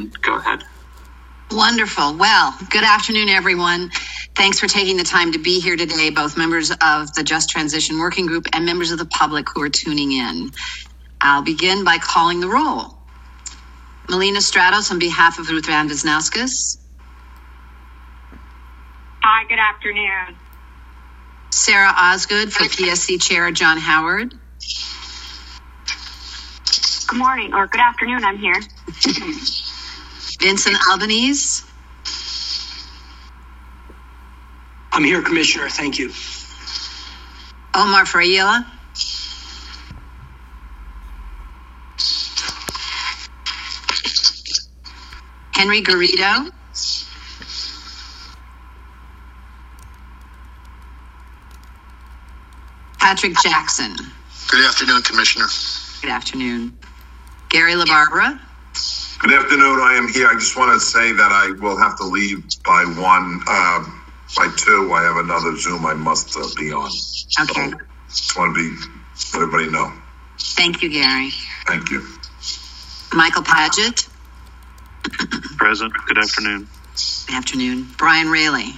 can go ahead. Wonderful. Well, good afternoon, everyone. Thanks for taking the time to be here today, both members of the Just Transition Working Group and members of the public who are tuning in. I'll begin by calling the roll. Melina Stratos on behalf of Ruth Van Wisnauskas. Hi, good afternoon. Sarah Osgood for PSC Chair John Howard. Good morning, or good afternoon, I'm here. Vincent Albanese. I'm here, Commissioner. Thank you. Omar Fraila. Henry Garrido. Patrick Jackson. Good afternoon, Commissioner. Good afternoon. Gary LaBarbera. Good afternoon. I am here. I just want to say that I will have to leave by 2. I have another Zoom I must be on. Okay. So, just want to let everybody know. Thank you, Gary. Thank you. Michael Paget. Present. Good afternoon. Good afternoon. Brian Raley.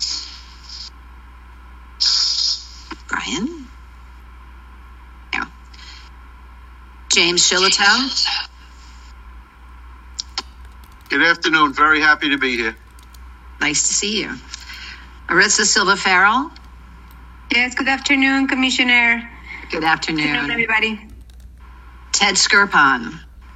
Brian? Yeah. James Shillitoe. Good afternoon. Very happy to be here. Nice to see you. Arissa Silva Farrell. Yes, good afternoon, Commissioner. Good afternoon. Good afternoon, everybody. Ted Skirpon.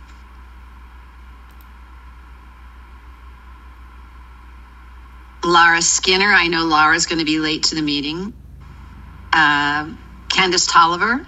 Lara Skinner. I know Lara's going to be late to the meeting. Candace Tolliver.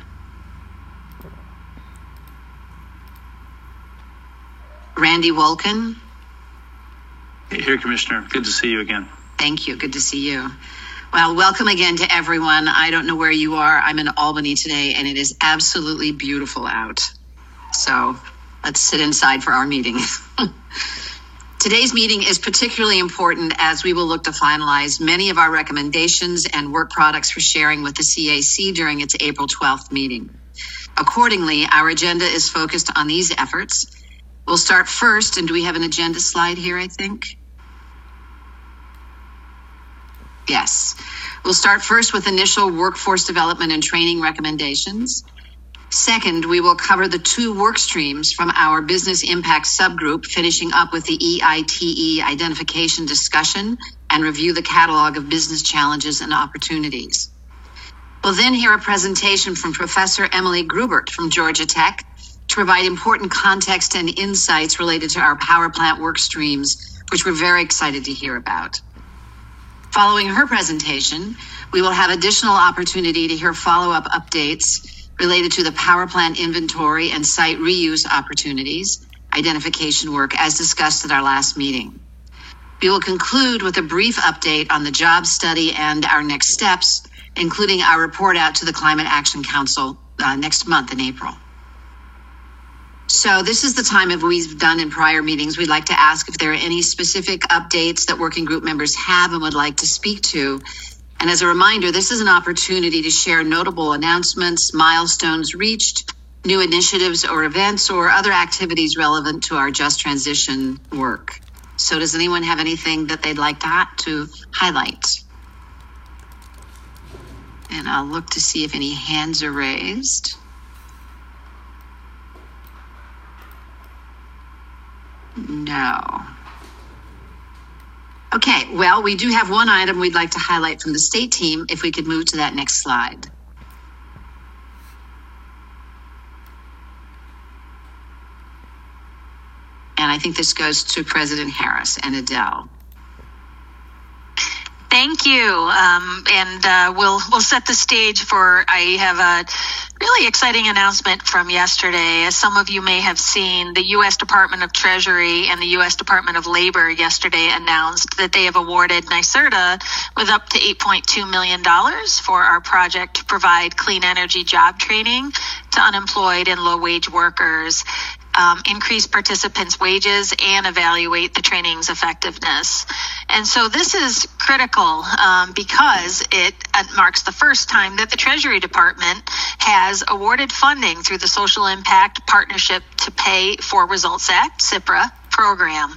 Randy Wolkin. Here, Commissioner. Good to see you again. Thank you. Good to see you. Well, welcome again to everyone. I don't know where you are. I'm in Albany today, and it is absolutely beautiful out. So let's sit inside for our meeting. Today's meeting is particularly important as we will look to finalize many of our recommendations and work products for sharing with the CAC during its April 12th meeting. Accordingly, our agenda is focused on these efforts. We'll start first, and do we have an agenda slide here, I think? Yes. We'll start first with initial workforce development and training recommendations. Second, we will cover the 2 work streams from our business impact subgroup, finishing up with the EITE identification discussion and review the catalog of business challenges and opportunities. We'll then hear a presentation from Professor Emily Grubert from Georgia Tech to provide important context and insights related to our power plant work streams, which we're very excited to hear about. Following her presentation, we will have additional opportunity to hear follow-up updates related to the power plant inventory and site reuse opportunities, identification work as discussed at our last meeting. We will conclude with a brief update on the job study and our next steps, including our report out to the Climate Action Council next month in April. So this is the time, as we've done in prior meetings, we'd like to ask if there are any specific updates that working group members have and would like to speak to. And as a reminder, this is an opportunity to share notable announcements, milestones reached, new initiatives or events, or other activities relevant to our Just Transition work. So does anyone have anything that they'd like to highlight? And I'll look to see if any hands are raised. No. Okay, well, we do have one item we'd like to highlight from the state team, if we could move to that next slide. And I think this goes to President Harris and Adele. Thank you. We'll set the stage for, I have a really exciting announcement from yesterday. As some of you may have seen, the U.S. Department of Treasury and the U.S. Department of Labor yesterday announced that they have awarded NYSERDA with up to $8.2 million for our project to provide clean energy job training to unemployed and low-wage workers, increase participants' wages, and evaluate the training's effectiveness. And so this is critical because it marks the first time that the Treasury Department has awarded funding through the Social Impact Partnership to Pay for Results Act, CIPRA, program.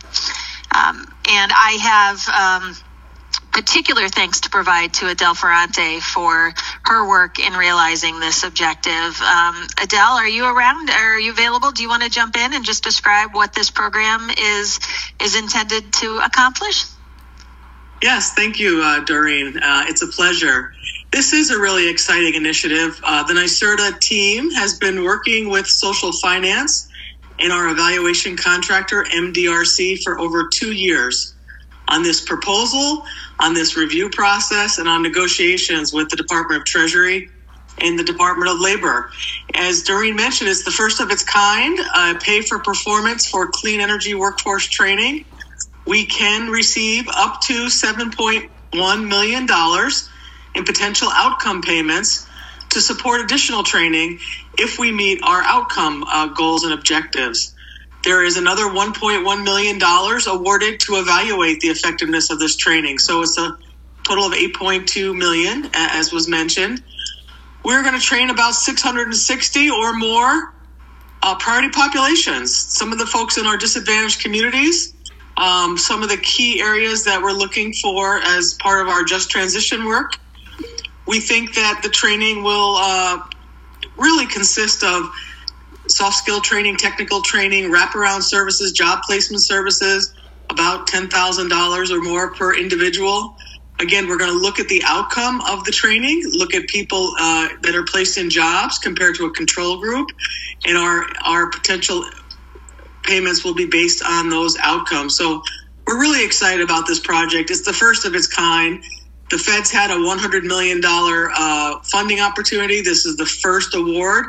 And I have particular thanks to provide to Adele Ferrante for her work in realizing this objective. Adele, are you around? Are you available? Do you want to jump in and just describe what this program is intended to accomplish? Yes, thank you, Doreen. It's a pleasure. This is a really exciting initiative. The NYSERDA team has been working with social finance and our evaluation contractor, MDRC, for over 2 years on this proposal, on this review process, and on negotiations with the Department of Treasury and the Department of Labor. As Doreen mentioned, it's the first of its kind, pay for performance for clean energy workforce training. We can receive up to $7.1 million in potential outcome payments to support additional training if we meet our outcome goals and objectives. There is another $1.1 million awarded to evaluate the effectiveness of this training. So it's a total of $8.2 million, as was mentioned. We're going to train about 660 or more priority populations, some of the folks in our disadvantaged communities, some of the key areas that we're looking for as part of our just transition work. We think that the training will really consist of soft skill training, technical training, wraparound services, job placement services, about $10,000 or more per individual. Again, we're going to look at the outcome of the training, look at people that are placed in jobs compared to a control group, and our potential payments will be based on those outcomes. So we're really excited about this project. It's the first of its kind. The feds had a $100 million funding opportunity. This is the first award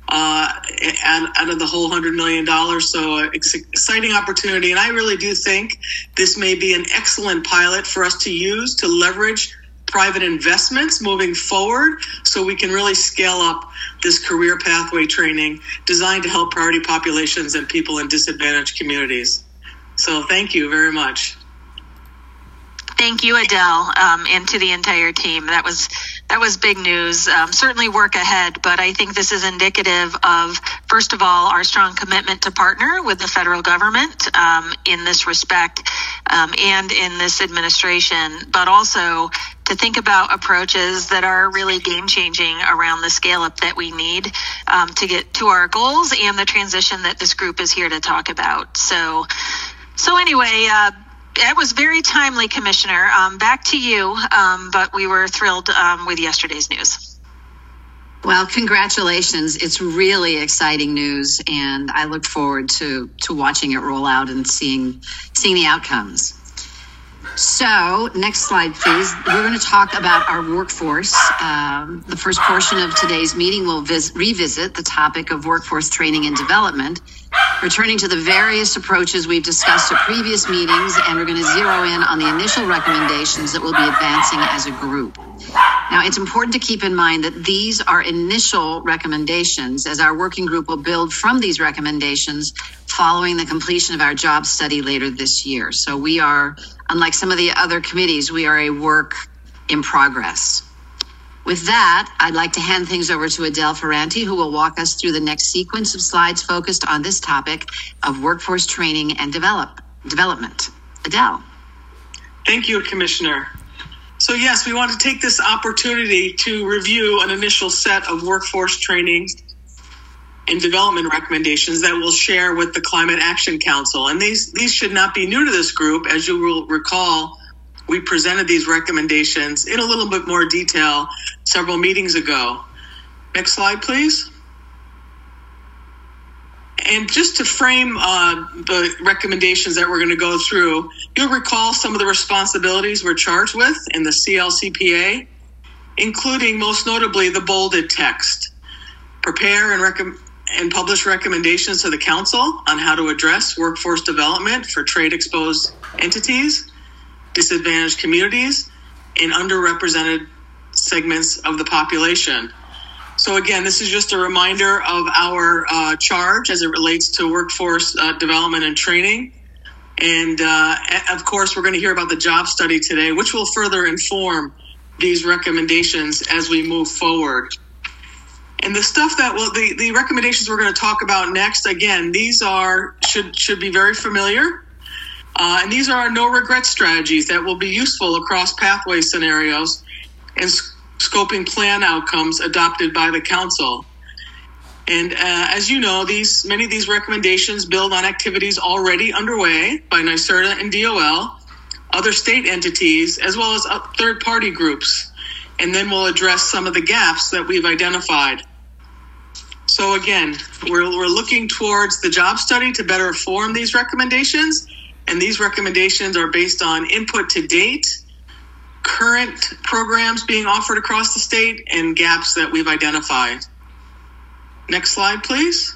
out of the whole $100 million. So it's an exciting opportunity. And I really do think this may be an excellent pilot for us to use to leverage private investments moving forward so we can really scale up this career pathway training designed to help priority populations and people in disadvantaged communities. So thank you very much. Thank you, Adele, and to the entire team. That was big news. Certainly work ahead, but I think this is indicative of, first of all, our strong commitment to partner with the federal government in this respect and in this administration, but also to think about approaches that are really game-changing around the scale-up that we need to get to our goals and the transition that this group is here to talk about. So anyway, it was very timely, Commissioner. Back to you, but we were thrilled with yesterday's news. Well, congratulations. It's really exciting news, and I look forward to watching it roll out and seeing the outcomes. So, next slide, please. We're going to talk about our workforce. The first portion of today's meeting will revisit the topic of workforce training and development, returning to the various approaches we've discussed at previous meetings, and we're going to zero in on the initial recommendations that we'll be advancing as a group. Now, it's important to keep in mind that these are initial recommendations, as our working group will build from these recommendations following the completion of our job study later this year. So we are, unlike some of the other committees, we are a work in progress. With that, I'd like to hand things over to Adele Ferrante, who will walk us through the next sequence of slides focused on this topic of workforce training and development. Adele. Thank you, Commissioner. So yes, we want to take this opportunity to review an initial set of workforce training and development recommendations that we'll share with the Climate Action Council. And these should not be new to this group. As you will recall, we presented these recommendations in a little bit more detail several meetings ago. Next slide, please. And just to frame the recommendations that we're going to go through, you'll recall some of the responsibilities we're charged with in the CLCPA, including most notably the bolded text. Prepare and publish recommendations to the Council on how to address workforce development for trade-exposed entities, disadvantaged communities, and underrepresented segments of the population. So again, this is just a reminder of our charge as it relates to workforce development and training. And of course, we're going to hear about the job study today, which will further inform these recommendations as we move forward. And the stuff that the recommendations we're going to talk about next, again, these should be very familiar. And these are no regret strategies that will be useful across pathway scenarios and scoping plan outcomes adopted by the council. And as you know, many of these recommendations build on activities already underway by NYSERDA and DOL, other state entities, as well as third-party groups. And then we'll address some of the gaps that we've identified. So again, we're looking towards the job study to better inform these recommendations. And these recommendations are based on input to date, current programs being offered across the state, and gaps that we've identified. Next slide, please.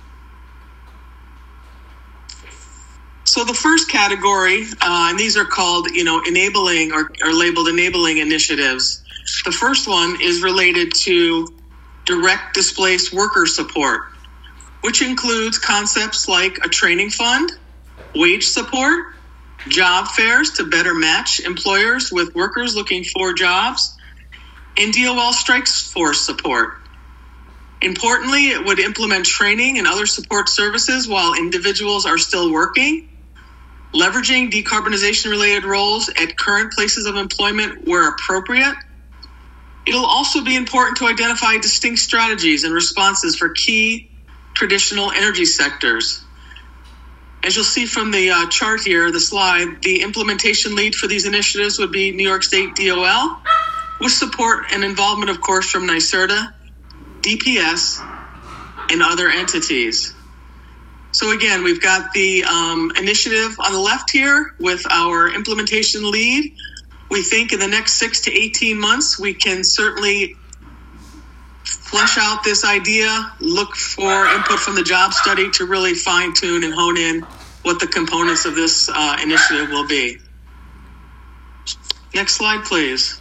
So the first category, and these are called, enabling or labeled enabling initiatives. The first one is related to direct displaced worker support, which includes concepts like a training fund, wage support, job fairs to better match employers with workers looking for jobs, and DOL strikes force support. Importantly, it would implement training and other support services while individuals are still working, leveraging decarbonization-related roles at current places of employment where appropriate. It'll also be important to identify distinct strategies and responses for key traditional energy sectors. As you'll see from the chart here, the slide, the implementation lead for these initiatives would be New York State DOL, with support and involvement, of course, from NYSERDA, DPS, and other entities. So again, we've got the initiative on the left here with our implementation lead. We think in the next 6 to 18 months, we can certainly flesh out this idea, look for input from the job study to really fine tune and hone in what the components of this initiative will be. Next slide, please.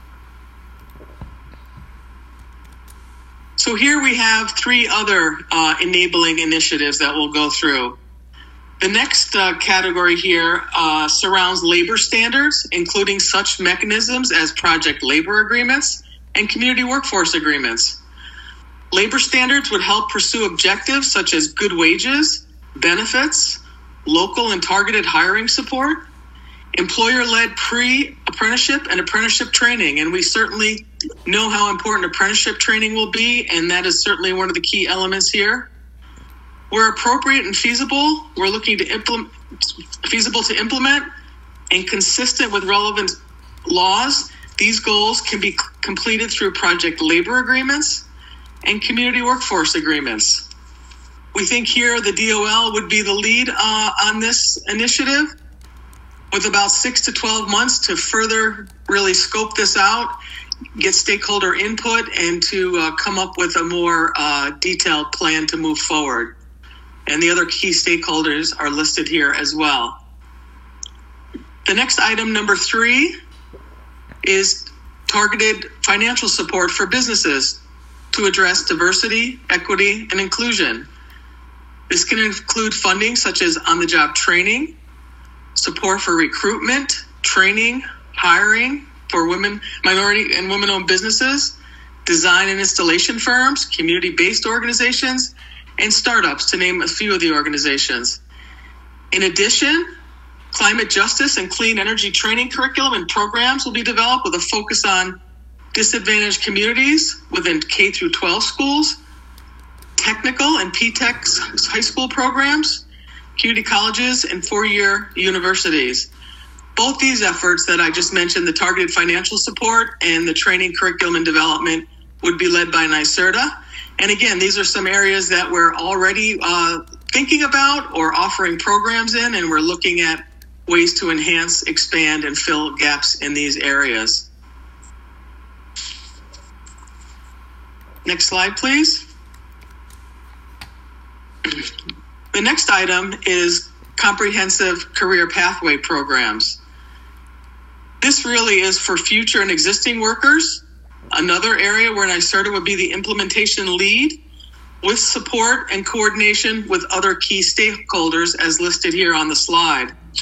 So here we have 3 other enabling initiatives that we'll go through. The next category here surrounds labor standards, including such mechanisms as project labor agreements and community workforce agreements. Labor standards would help pursue objectives such as good wages, benefits, local and targeted hiring support, employer-led pre-apprenticeship and apprenticeship training. And we certainly know how important apprenticeship training will be, and that is certainly one of the key elements here. Where appropriate and feasible, we're looking to implement and consistent with relevant laws. These goals can be completed through project labor agreements and community workforce agreements. We think here the DOL would be the lead on this initiative, with about 6 to 12 months to further really scope this out, get stakeholder input, and to come up with a more detailed plan to move forward. And the other key stakeholders are listed here as well. The next item, number 3, is targeted financial support for businesses to address diversity, equity, and inclusion. This can include funding such as on-the-job training, support for recruitment, training, hiring for women, minority, and women-owned businesses, design and installation firms, community-based organizations, and startups, to name a few of the organizations. In addition, climate justice and clean energy training curriculum and programs will be developed with a focus on disadvantaged communities within K through 12 schools, technical and P-Tech high school programs, community colleges, and 4-year universities. Both these efforts that I just mentioned, the targeted financial support and the training curriculum and development, would be led by NYSERDA. And again, these are some areas that we're already thinking about or offering programs in, and we're looking at ways to enhance, expand, and fill gaps in these areas. Next slide, please. The next item is comprehensive career pathway programs. This really is for future and existing workers. Another area where NYSERDA would be the implementation lead, with support and coordination with other key stakeholders as listed here on the slide.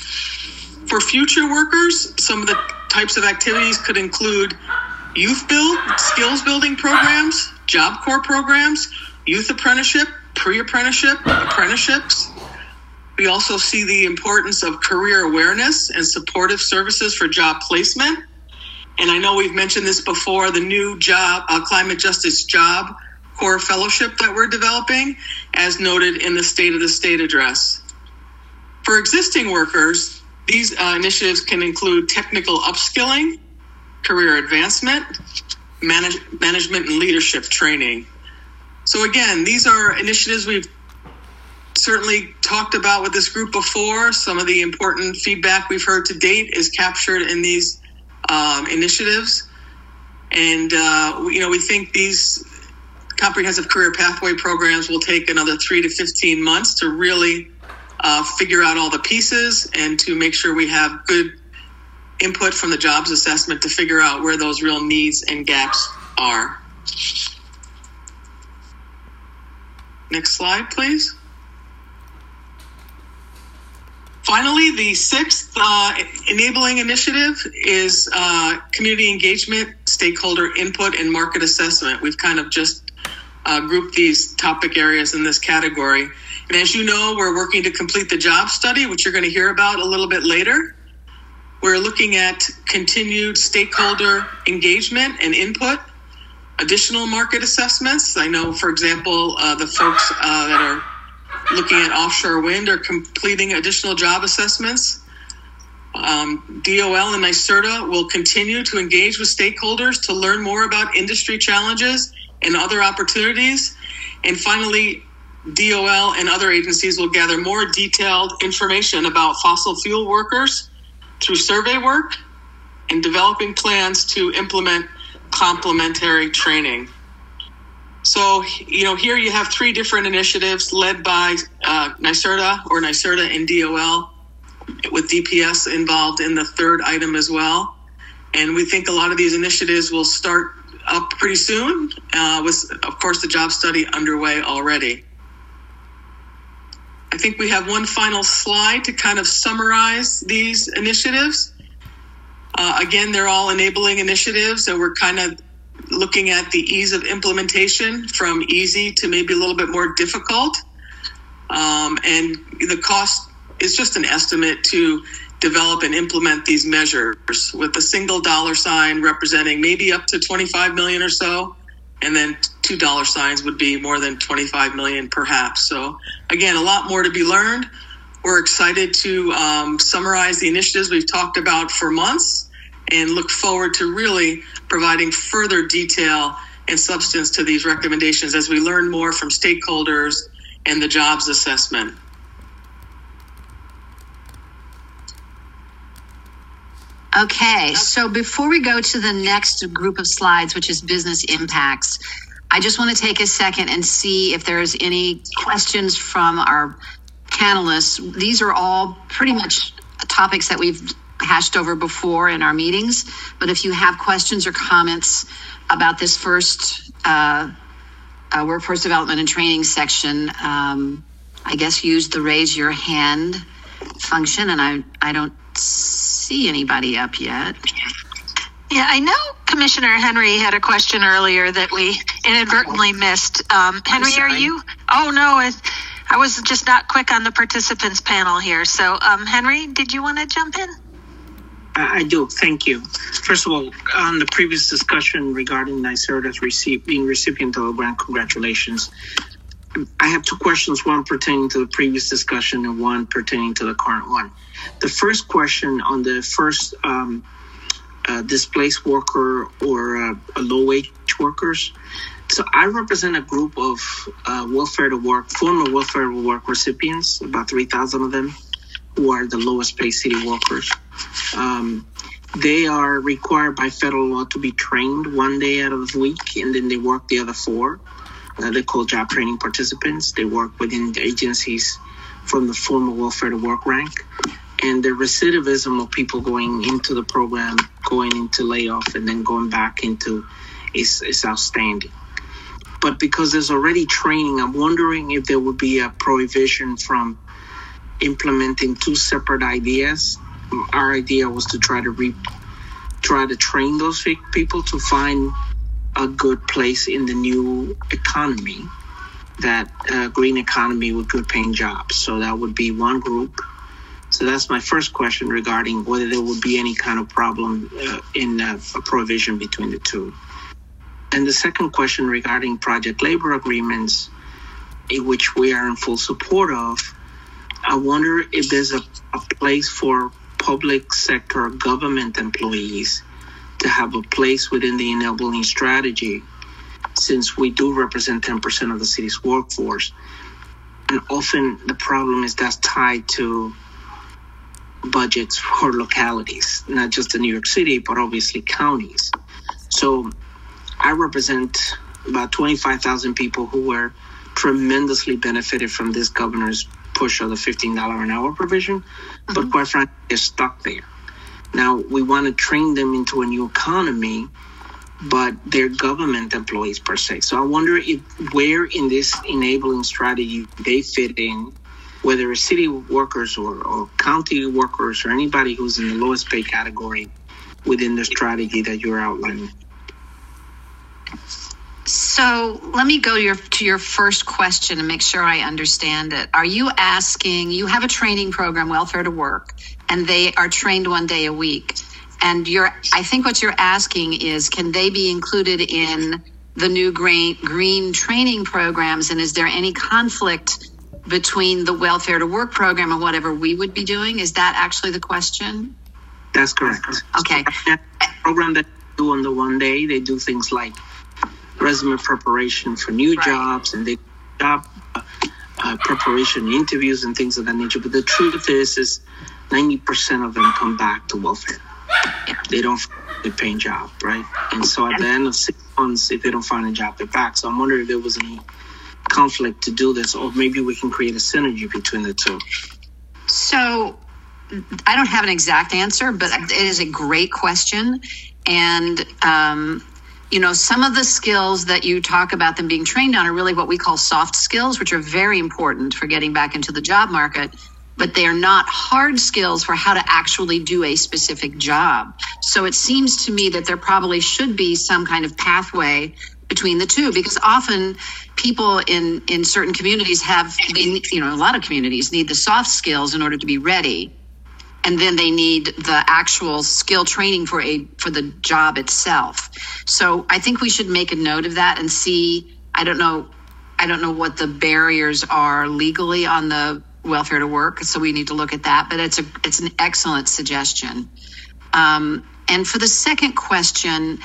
For future workers, some of the types of activities could include youth build, skills building programs, Job Corps programs, youth apprenticeship, pre-apprenticeship, apprenticeships. We also see the importance of career awareness and supportive services for job placement. And I know we've mentioned this before, the new Climate Justice Job Corps Fellowship that we're developing, as noted in the State of the State address. For existing workers, these initiatives can include technical upskilling, career advancement, management and leadership training. So again, these are initiatives we've certainly talked about with this group before. Some of the important feedback we've heard to date is captured in these initiatives. And, we think these comprehensive career pathway programs will take another 3 to 15 months to really figure out all the pieces and to make sure we have good input from the jobs assessment to figure out where those real needs and gaps are. Next slide, please. Finally, the sixth enabling initiative is community engagement, stakeholder input, and market assessment. We've kind of just grouped these topic areas in this category. And as you know, we're working to complete the job study, which you're going to hear about a little bit later. We're looking at continued stakeholder engagement and input, additional market assessments. I know, for example, the folks that are looking at offshore wind are completing additional job assessments. DOL and NYSERDA will continue to engage with stakeholders to learn more about industry challenges and other opportunities. And finally, DOL and other agencies will gather more detailed information about fossil fuel workers through survey work and developing plans to implement complementary training. So, here you have 3 different initiatives led by NYSERDA and DOL, with DPS involved in the third item as well. And we think a lot of these initiatives will start up pretty soon, with, of course, the job study underway already. I think we have one final slide to kind of summarize these initiatives. Again, they're all enabling initiatives, and we're kind of looking at the ease of implementation from easy to maybe a little bit more difficult. And the cost is just an estimate to develop and implement these measures, with a single dollar sign representing maybe up to 25 million or so, and then $2 signs would be more than 25 million perhaps. So again, a lot more to be learned. We're excited to summarize the initiatives we've talked about for months, and look forward to really providing further detail and substance to these recommendations as we learn more from stakeholders and the jobs assessment. Okay, so before we go to the next group of slides, which is business impacts, I just want to take a second and see if there's any questions from our panelists. These are all pretty much topics that we've hashed over before in our meetings, but if you have questions or comments about this first workforce development and training section, I guess use the raise your hand function, and I don't see anybody up yet. Yeah, I know Commissioner Henry had a question earlier that we inadvertently missed. Henry, are you? Oh, no, I was just not quick on the participants panel here. So, Henry, did you want to jump in? I do. Thank you. First of all, on the previous discussion regarding NYSERDA's being recipient of a grant, congratulations. I have 2 questions, one pertaining to the previous discussion and one pertaining to the current one. The first question on the first displaced worker or low-wage workers. So I represent a group of former welfare to work recipients, about 3,000 of them, who are the lowest paid city workers. They are required by federal law to be trained 1 day out of the week, and then they work the other 4. They call job training participants. They work within the agencies from the former welfare to work rank. And the recidivism of people going into the program, going into layoff, and then going back into is outstanding. But because there's already training, I'm wondering if there would be a prohibition from implementing 2 separate ideas our idea was to try to train those people to find a good place in the new economy, that green economy with good paying jobs. So that would be one group. So that's my first question regarding whether there would be any kind of problem in a provision between the two. And the second question regarding project labor agreements, which we are in full support of, I wonder if there's a place for public sector government employees to have a place within the enabling strategy, since we do represent 10% of the city's workforce. And often the problem is that's tied to budgets for localities, not just in New York City, but obviously counties. So I represent about 25,000 people who were tremendously benefited from this governor's push of the $15 an hour provision, but quite frankly, they're stuck there. Now, we want to train them into a new economy, but they're government employees per se. So I wonder where in this enabling strategy they fit in, whether it's city workers or county workers or anybody who's in the lowest pay category within the strategy that you're outlining. So let me go to your first question and make sure I understand it. Are you asking, you have a training program, Welfare to Work, and they are trained 1 day a week. And I think what you're asking is, can they be included in the new green training programs? And is there any conflict between the Welfare to Work program and whatever we would be doing? Is that actually the question? That's correct. Okay. So the program that they do on the 1 day, they do things like resume preparation for new jobs, and they job preparation interviews and things of that nature. But the truth is 90% of them come back to welfare. They don't find a paying job, right? And so at the end of 6 months, if they don't find a job, they're back. So I'm wondering if there was any conflict to do this, or maybe we can create a synergy between the two. So I don't have an exact answer, but it is a great question. And, some of the skills that you talk about them being trained on are really what we call soft skills, which are very important for getting back into the job market, but they are not hard skills for how to actually do a specific job. So it seems to me that there probably should be some kind of pathway between the two, because often people in certain communities a lot of communities need the soft skills in order to be ready. And then they need the actual skill training for the job itself. So I think we should make a note of that and see. I don't know what the barriers are legally on the Welfare to Work, so we need to look at that. But it's an excellent suggestion. And for the second question,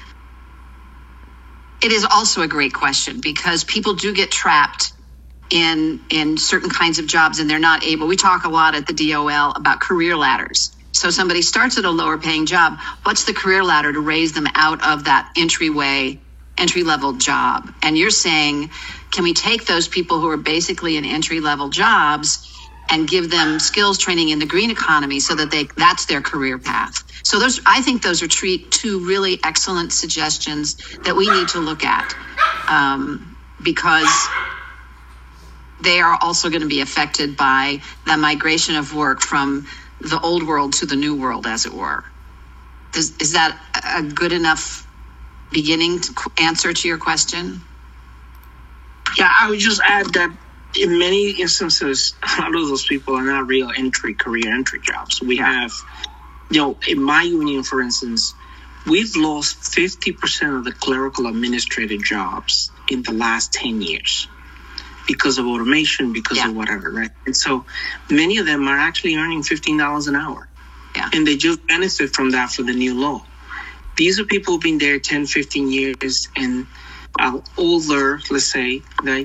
it is also a great question, because people do get trapped in certain kinds of jobs, and they're not able. We talk a lot at the DOL about career ladders. So somebody starts at a lower paying job. What's the career ladder to raise them out of that entry level job? And you're saying, can we take those people who are basically in entry level jobs and give them skills training in the green economy so that that's their career path? So I think those are two really excellent suggestions that we need to look at, because they are also going to be affected by the migration of work from the old world to the new world, as it were. Is that a good enough beginning answer to your question? Yeah, I would just add that in many instances, a lot of those people are not real career entry jobs. We have, in my union, for instance, we've lost 50% of the clerical administrative jobs in the last 10 years. Because of automation, because of whatever, right? And so many of them are actually earning $15 an hour. Yeah. And they just benefit from that for the new law. These are people who've been there 10, 15 years and older, let's say, like,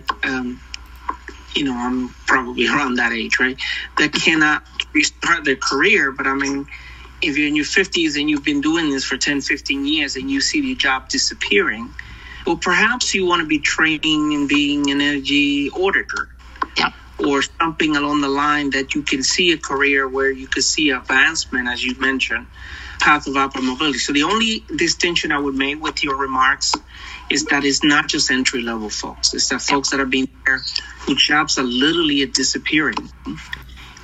I'm probably around that age, right? That cannot restart their career. But I mean, if you're in your 50s and you've been doing this for 10, 15 years and you see your job disappearing, well, perhaps you want to be training and being an energy auditor, or something along the line that you can see a career where you could see advancement, as you mentioned, path of upward mobility. So the only distinction I would make with your remarks is that it's not just entry-level folks. It's that folks that are being there whose jobs are literally disappearing.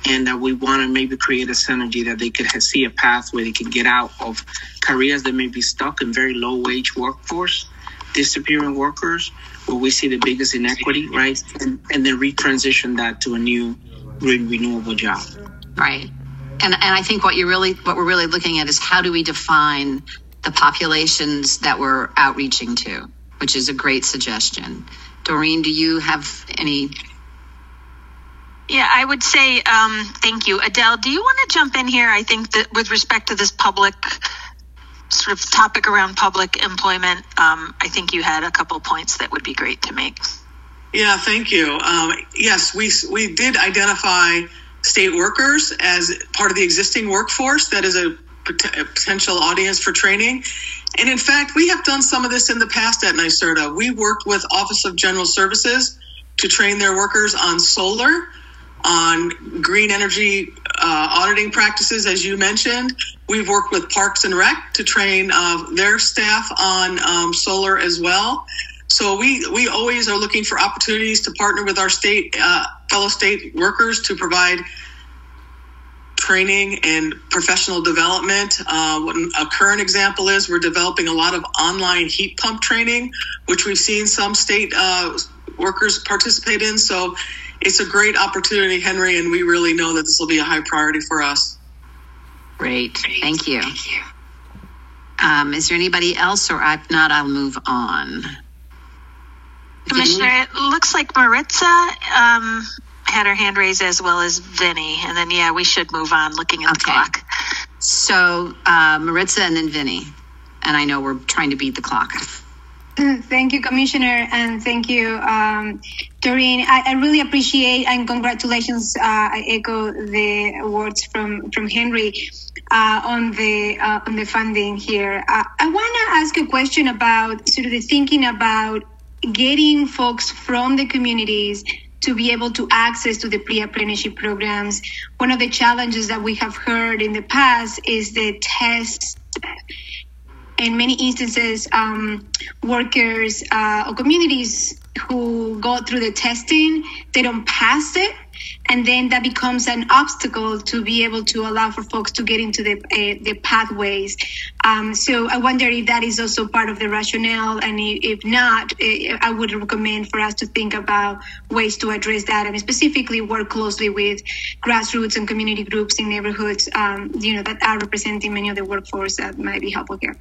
and we want to maybe create a synergy that they could see a path where they can get out of careers that may be stuck in very low wage workforce, disappearing workers, where we see the biggest inequity, right? And then retransition that to a new green renewable job. Right. And I think what we're really looking at is how do we define the populations that we're outreaching to, which is a great suggestion. Doreen, do you have any? Yeah, I would say thank you. Adele, do you want to jump in here? I think that with respect to this public sort of topic around public employment, I think you had a couple points that would be great to make. Yeah, thank you. Yes, we did identify state workers as part of the existing workforce that is a potential audience for training. And in fact, we have done some of this in the past at NYSERDA. We worked with Office of General Services to train their workers on solar, on green energy auditing practices, as you mentioned. We've worked with Parks and Rec to train their staff on solar as well. So we always are looking for opportunities to partner with our state fellow state workers to provide training and professional development. A current example is we're developing a lot of online heat pump training, which we've seen some state workers participate in. So it's a great opportunity, Henry, and we really know that this will be a high priority for us. Great. Thank you. Is there anybody else, or if not, I'll move on. Commissioner, it looks like Maritza had her hand raised as well as Vinny. And then, yeah, we should move on looking at the clock. So Maritza and then Vinny. And I know we're trying to beat the clock. Thank you, Commissioner, and thank you, Doreen. I really appreciate and congratulations. I echo the words from Henry on the funding here. I want to ask a question about sort of the thinking about getting folks from the communities to be able to access to the pre-apprenticeship programs. One of the challenges that we have heard in the past is the tests. In many instances, workers or communities who go through the testing, they don't pass it. And then that becomes an obstacle to be able to allow for folks to get into the pathways. So I wonder if that is also part of the rationale. And if not, I would recommend for us to think about ways to address that and specifically work closely with grassroots and community groups in neighborhoods, that are representing many of the workforce that might be helpful here.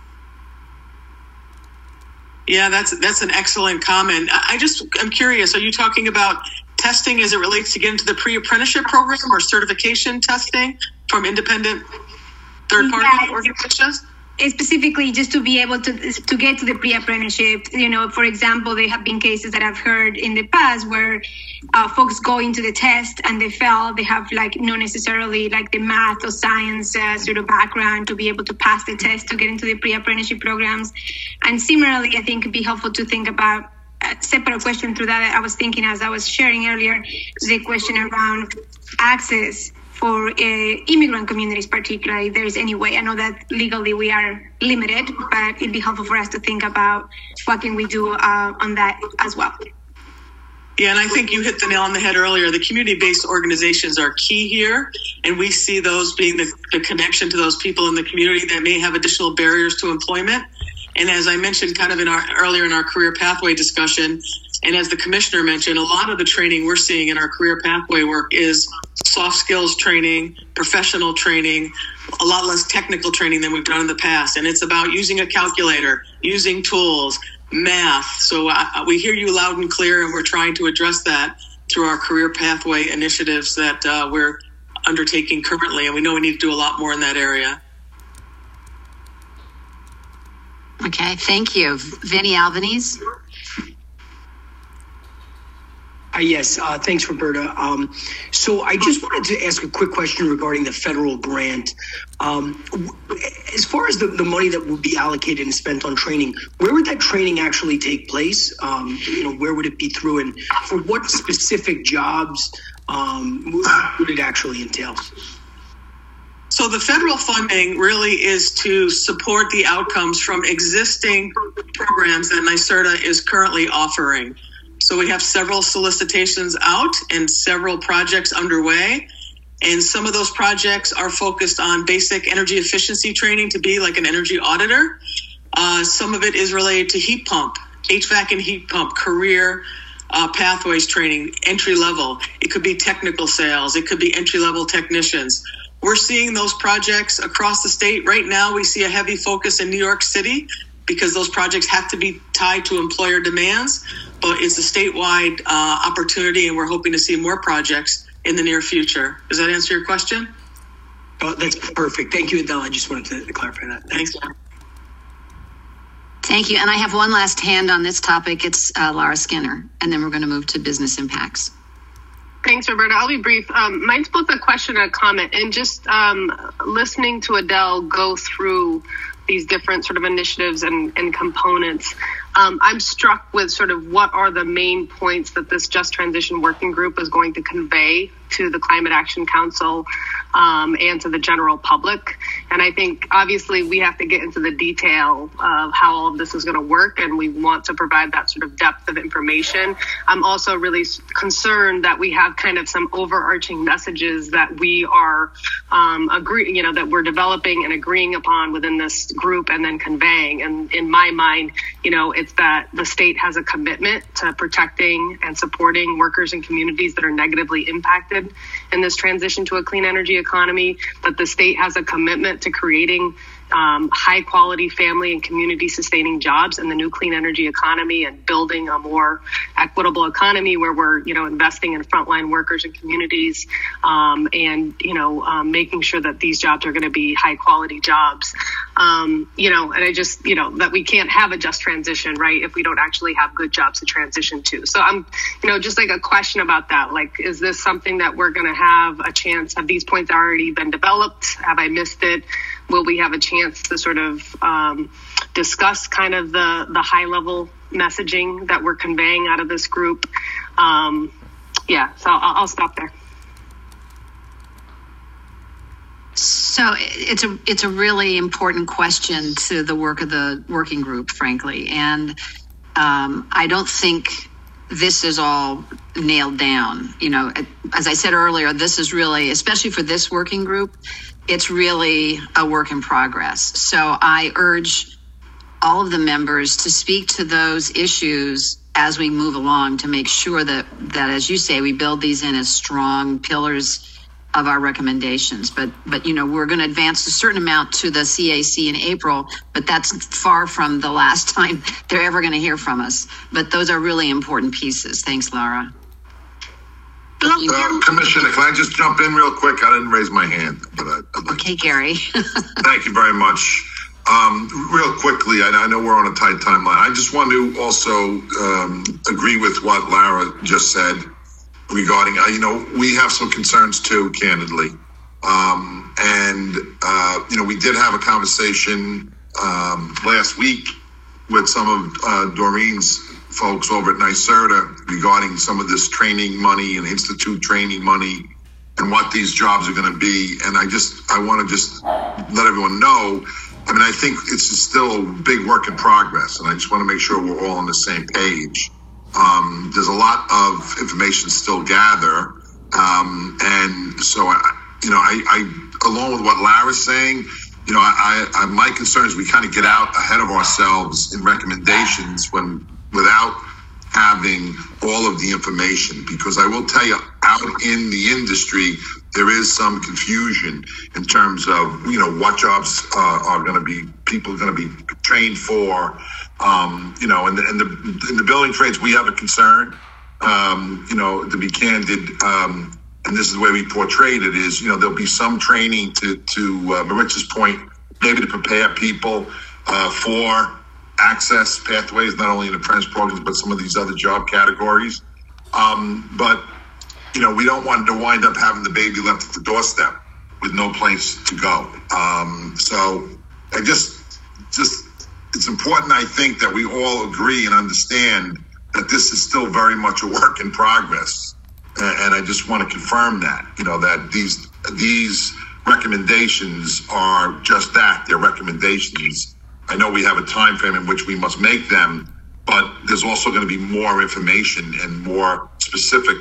Yeah, that's an excellent comment. I'm curious, are you talking about testing as it relates to get into the pre-apprenticeship program or certification testing from independent third-party organizations? Specifically, just to be able to get to the pre-apprenticeship, for example, there have been cases that I've heard in the past where folks go into the test and they fail. They have not necessarily the math or science sort of background to be able to pass the test to get into the pre-apprenticeship programs. And similarly, I think it'd be helpful to think about a separate question through that I was thinking as I was sharing earlier, the question around access for immigrant communities, particularly, if there's any way. I know that legally we are limited, but it'd be helpful for us to think about what can we do on that as well. Yeah, and I think you hit the nail on the head earlier. The community-based organizations are key here, and we see those being the connection to those people in the community that may have additional barriers to employment. And as I mentioned kind of earlier in our career pathway discussion, and as the commissioner mentioned, a lot of the training we're seeing in our career pathway work is soft skills training, professional training, a lot less technical training than we've done in the past. And it's about using a calculator, using tools, math. So we hear you loud and clear, and we're trying to address that through our career pathway initiatives that we're undertaking currently. And we know we need to do a lot more in that area. Okay, thank you. Vinny Albanese. Yes, thanks, Roberta. So I just wanted to ask a quick question regarding the federal grant. As far as the money that would be allocated and spent on training, where would that training actually take place? Where would it be through, and for what specific jobs would it actually entail? So the federal funding really is to support the outcomes from existing programs that NYSERDA is currently offering. So we have several solicitations out and several projects underway. And some of those projects are focused on basic energy efficiency training to be like an energy auditor. Some of it is related to heat pump, HVAC and heat pump, career pathways training, entry level. It could be technical sales. It could be entry level technicians. We're seeing those projects across the state. Right now, we see a heavy focus in New York City because those projects have to be tied to employer demands, but it's a statewide opportunity, and we're hoping to see more projects in the near future. Does that answer your question? Oh, that's perfect. Thank you, Adele. I just wanted to clarify that. Thanks. Thank you. And I have one last hand on this topic. It's Laura Skinner, and then we're going to move to business impacts. Thanks, Roberta. I'll be brief. Mine's both a question and a comment. And just listening to Adele go through these different sort of initiatives and components, I'm struck with sort of what are the main points that this Just Transition Working Group is going to convey to the Climate Action Council and to the general public. And I think obviously we have to get into the detail of how all of this is going to work, and we want to provide that sort of depth of information. I'm also really concerned that we have kind of some overarching messages that we are that we're developing and agreeing upon within this group and then conveying. And in my mind, it's that the state has a commitment to protecting and supporting workers and communities that are negatively impacted in this transition to a clean energy economy, that the state has a commitment to creating high quality family and community sustaining jobs in the new clean energy economy and building a more equitable economy where we're, investing in frontline workers and communities and making sure that these jobs are going to be high quality jobs. And I just, that we can't have a just transition, right, if we don't actually have good jobs to transition to. So I'm, just like a question about that. Like, is this something that we're going to have a chance? Have these points already been developed? Have I missed it? Will we have a chance to sort of discuss kind of the high level messaging that we're conveying out of this group? So I'll stop there. So it's a really important question to the work of the working group, frankly. And I don't think this is all nailed down. As I said earlier, this is really, especially for this working group, it's really a work in progress. So I urge all of the members to speak to those issues as we move along to make sure that as you say, we build these in as strong pillars of our recommendations. But we're going to advance a certain amount to the CAC in April, but that's far from the last time they're ever going to hear from us. But those are really important pieces. Thanks, Laura. Commissioner, can I just jump in real quick? I didn't raise my hand. But Okay, Gary. Thank you very much. Real quickly, I know we're on a tight timeline. I just want to also agree with what Lara just said regarding, we have some concerns too, candidly. We did have a conversation last week with some of Doreen's folks over at NYSERDA regarding some of this training money and institute training money and what these jobs are going to be. And I want to just let everyone know, I think it's still a big work in progress, and I just want to make sure we're all on the same page. There's a lot of information still gather. And so, I along with what Lara's saying, my concern is we kind of get out ahead of ourselves in recommendations without having all of the information, because I will tell you, out in the industry, there is some confusion in terms of, what jobs are going to be, people are going to be trained for, in the building trades, we have a concern, to be candid, and this is the way we portrayed it is, there'll be some training to Maricha's point, maybe to prepare people for access pathways, not only in apprentice programs, but some of these other job categories. But we don't want to wind up having the baby left at the doorstep with no place to go. So I just it's important, I think, that we all agree and understand that this is still very much a work in progress. And I just want to confirm that, that these recommendations are just that, they're recommendations. I know we have a time frame in which we must make them, but there's also going to be more information and more specific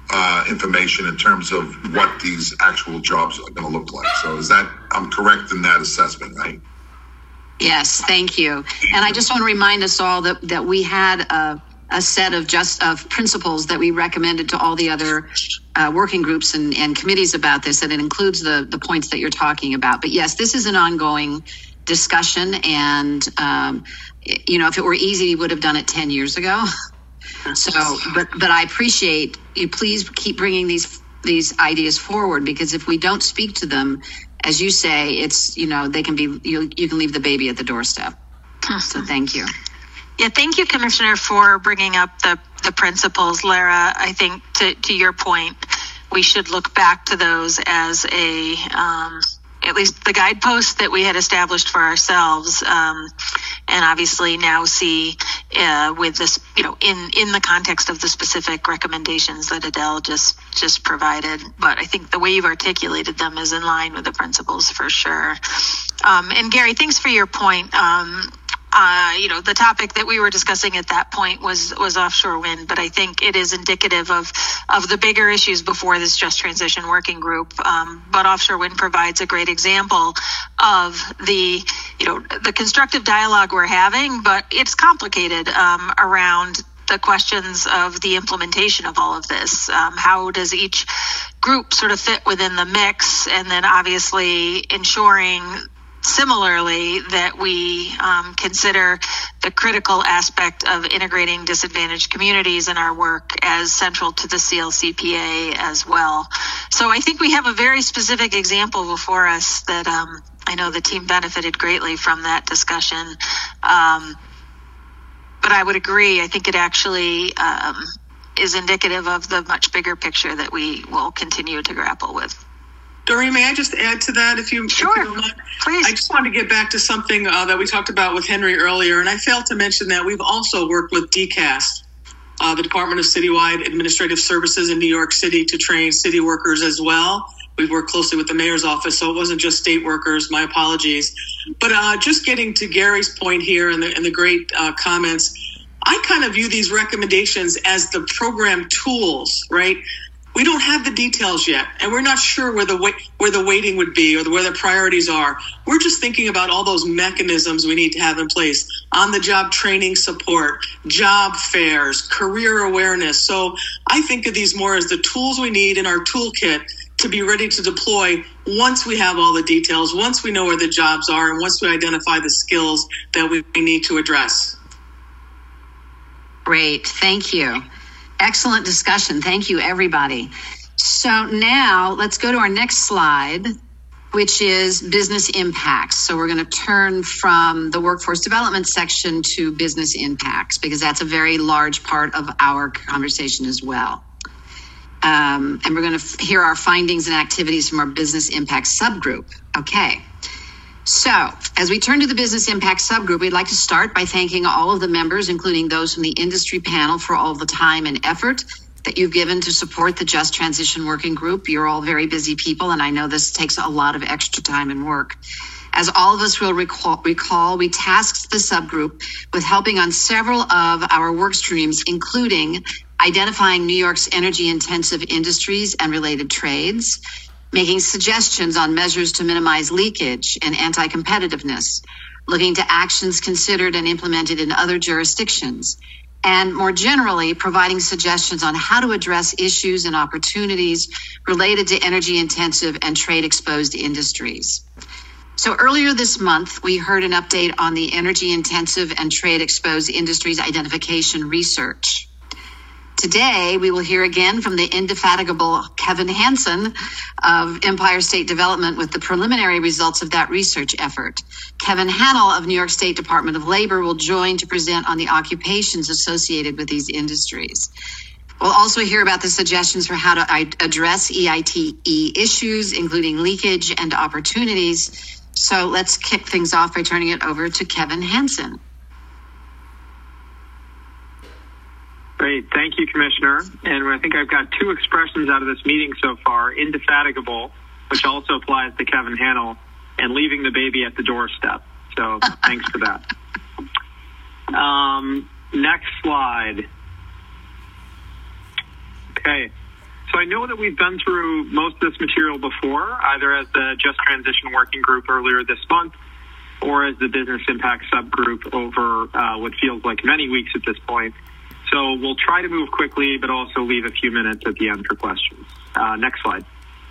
information in terms of what these actual jobs are going to look like. So I'm correct in that assessment, right? Yes, thank you. And I just want to remind us all that we had a set of principles that we recommended to all the other working groups and committees about this, and it includes the points that you're talking about. But yes, this is an ongoing discussion, and if it were easy, we would have done it 10 years ago. So, but I appreciate you. Please keep bringing these ideas forward, because if we don't speak to them, as you say, it's they can be you can leave the baby at the doorstep. So thank you. Yeah, thank you, Commissioner, for bringing up the principles. Lara, I think to your point, we should look back to those as at least the guideposts that we had established for ourselves, and obviously now see with this, in the context of the specific recommendations that Adele just provided. But I think the way you've articulated them is in line with the principles for sure. And Gary, thanks for your point. The topic that we were discussing at that point was offshore wind, but I think it is indicative of the bigger issues before this Just Transition Working Group. But offshore wind provides a great example of the constructive dialogue we're having, but it's complicated around the questions of the implementation of all of this. How does each group sort of fit within the mix? And then obviously ensuring similarly that we consider the critical aspect of integrating disadvantaged communities in our work as central to the CLCPA as well. So I think we have a very specific example before us that I know the team benefited greatly from that discussion. But I would agree, I think it actually is indicative of the much bigger picture that we will continue to grapple with. Doreen, may I just add to that if you don't mind? Please. I just wanted to get back to something that we talked about with Henry earlier, and I failed to mention that we've also worked with DCAST, the Department of Citywide Administrative Services in New York City, to train city workers as well. We've worked closely with the mayor's office, so it wasn't just state workers. My apologies. But just getting to Gary's point here and the great comments, I kind of view these recommendations as the program tools, right? We don't have the details yet, and we're not sure where the weighting would be or where the priorities are. We're just thinking about all those mechanisms we need to have in place: on-the-job training support, job fairs, career awareness. So I think of these more as the tools we need in our toolkit to be ready to deploy once we have all the details, once we know where the jobs are, and once we identify the skills that we need to address. Great, thank you. Excellent discussion. Thank you, everybody. So now let's go to our next slide, which is business impacts. So we're going to turn from the workforce development section to business impacts, because that's a very large part of our conversation as well. And we're going to hear our findings and activities from our business impact subgroup. Okay. So as we turn to the business impact subgroup, we'd like to start by thanking all of the members, including those from the industry panel, for all the time and effort that you've given to support the Just Transition Working Group. You're all very busy people, and I know this takes a lot of extra time and work. As all of us will recall, we tasked the subgroup with helping on several of our work streams, including identifying New York's energy-intensive industries and related trades, making suggestions on measures to minimize leakage and anti-competitiveness, looking to actions considered and implemented in other jurisdictions, and more generally, providing suggestions on how to address issues and opportunities related to energy-intensive and trade-exposed industries. So earlier this month, we heard an update on the energy-intensive and trade-exposed industries identification research. Today, we will hear again from the indefatigable Kevin Hansen of Empire State Development with the preliminary results of that research effort. Kevin Hannell of New York State Department of Labor will join to present on the occupations associated with these industries. We'll also hear about the suggestions for how to address EITE issues, including leakage and opportunities. So let's kick things off by turning it over to Kevin Hansen. Great. Thank you, Commissioner. And I think I've got two expressions out of this meeting so far: indefatigable, which also applies to Kevin Hannell, and leaving the baby at the doorstep. So thanks for that. Next slide. Okay. So I know that we've been through most of this material before, either as the Just Transition Working Group earlier this month or as the Business Impact Subgroup over what feels like many weeks at this point. So we'll try to move quickly, but also leave a few minutes at the end for questions. Next slide.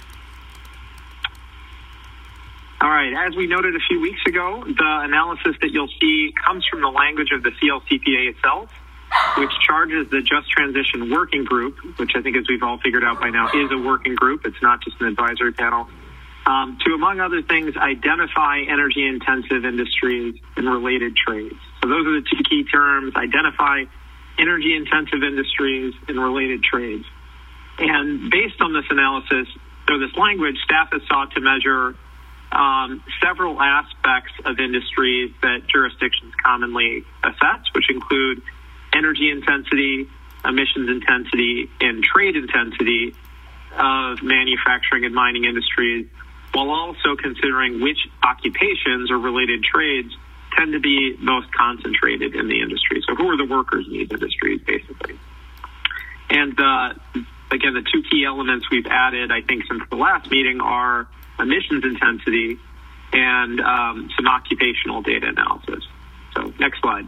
All right, as we noted a few weeks ago, the analysis that you'll see comes from the language of the CLCPA itself, which charges the Just Transition Working Group, which I think, as we've all figured out by now, is a working group. It's not just an advisory panel, to, among other things, identify energy-intensive industries and related trades. So those are the two key terms: identify energy-intensive industries and related trades. And based on this analysis, or this language, staff has sought to measure several aspects of industries that jurisdictions commonly assess, which include energy intensity, emissions intensity, and trade intensity of manufacturing and mining industries, while also considering which occupations or related trades tend to be most concentrated in the industry. So who are the workers in these industries, basically? And again, the two key elements we've added, I think, since the last meeting are emissions intensity and some occupational data analysis. So next slide.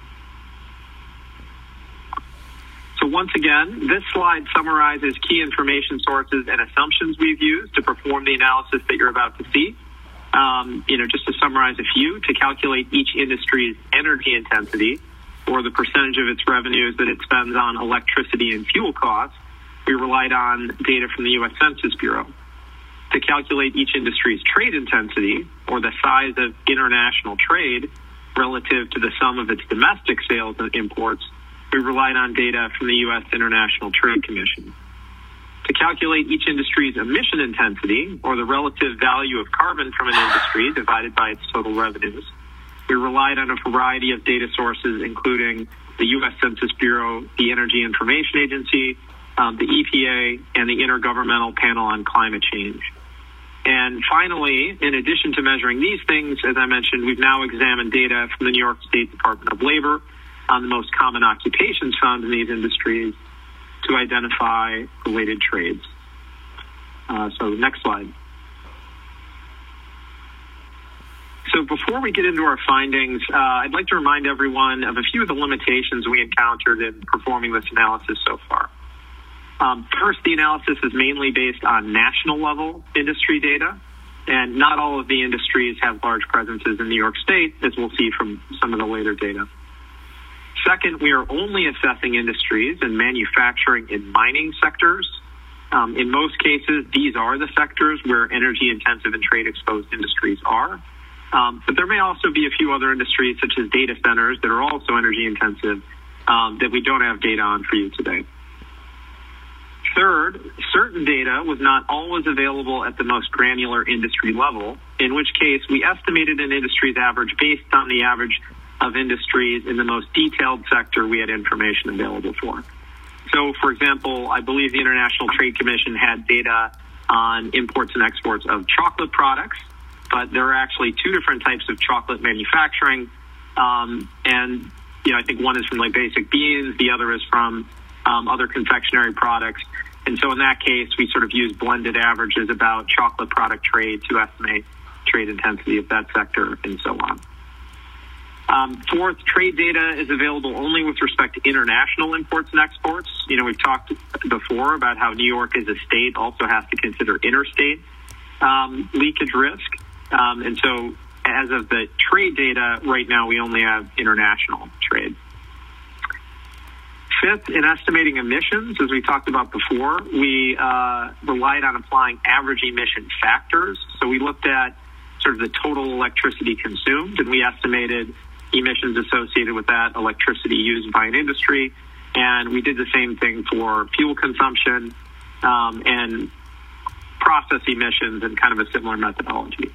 So once again, this slide summarizes key information sources and assumptions we've used to perform the analysis that you're about to see. Just to summarize a few, to calculate each industry's energy intensity, or the percentage of its revenues that it spends on electricity and fuel costs, we relied on data from the U.S. Census Bureau. To calculate each industry's trade intensity, or the size of international trade relative to the sum of its domestic sales and imports, we relied on data from the U.S. International Trade Commission. To calculate each industry's emission intensity, or the relative value of carbon from an industry divided by its total revenues, we relied on a variety of data sources, including the U.S. Census Bureau, the Energy Information Agency, the EPA, and the Intergovernmental Panel on Climate Change. And finally, in addition to measuring these things, as I mentioned, we've now examined data from the New York State Department of Labor on the most common occupations found in these industries to identify related trades. So next slide. So before we get into our findings, I'd like to remind everyone of a few of the limitations we encountered in performing this analysis so far. First, the analysis is mainly based on national level industry data, and not all of the industries have large presences in New York State, as we'll see from some of the later data. Second, we are only assessing industries in manufacturing and mining sectors. In most cases, these are the sectors where energy-intensive and trade-exposed industries are. But there may also be a few other industries, such as data centers, that are also energy-intensive that we don't have data on for you today. Third, certain data was not always available at the most granular industry level, in which case we estimated an industry's average based on the average of industries in the most detailed sector we had information available for. So, for example, I believe the International Trade Commission had data on imports and exports of chocolate products, but there are actually two different types of chocolate manufacturing. And, I think one is from like basic beans, the other is from other confectionery products. And so in that case, we sort of use blended averages about chocolate product trade to estimate trade intensity of that sector and so on. Fourth, trade data is available only with respect to international imports and exports. We've talked before about how New York as a state also has to consider interstate leakage risk. And so as of the trade data, right now we only have international trade. Fifth, in estimating emissions, as we talked about before, we relied on applying average emission factors. So we looked at sort of the total electricity consumed, and we estimated emissions associated with that electricity used by an industry. And we did the same thing for fuel consumption and process emissions in kind of a similar methodology.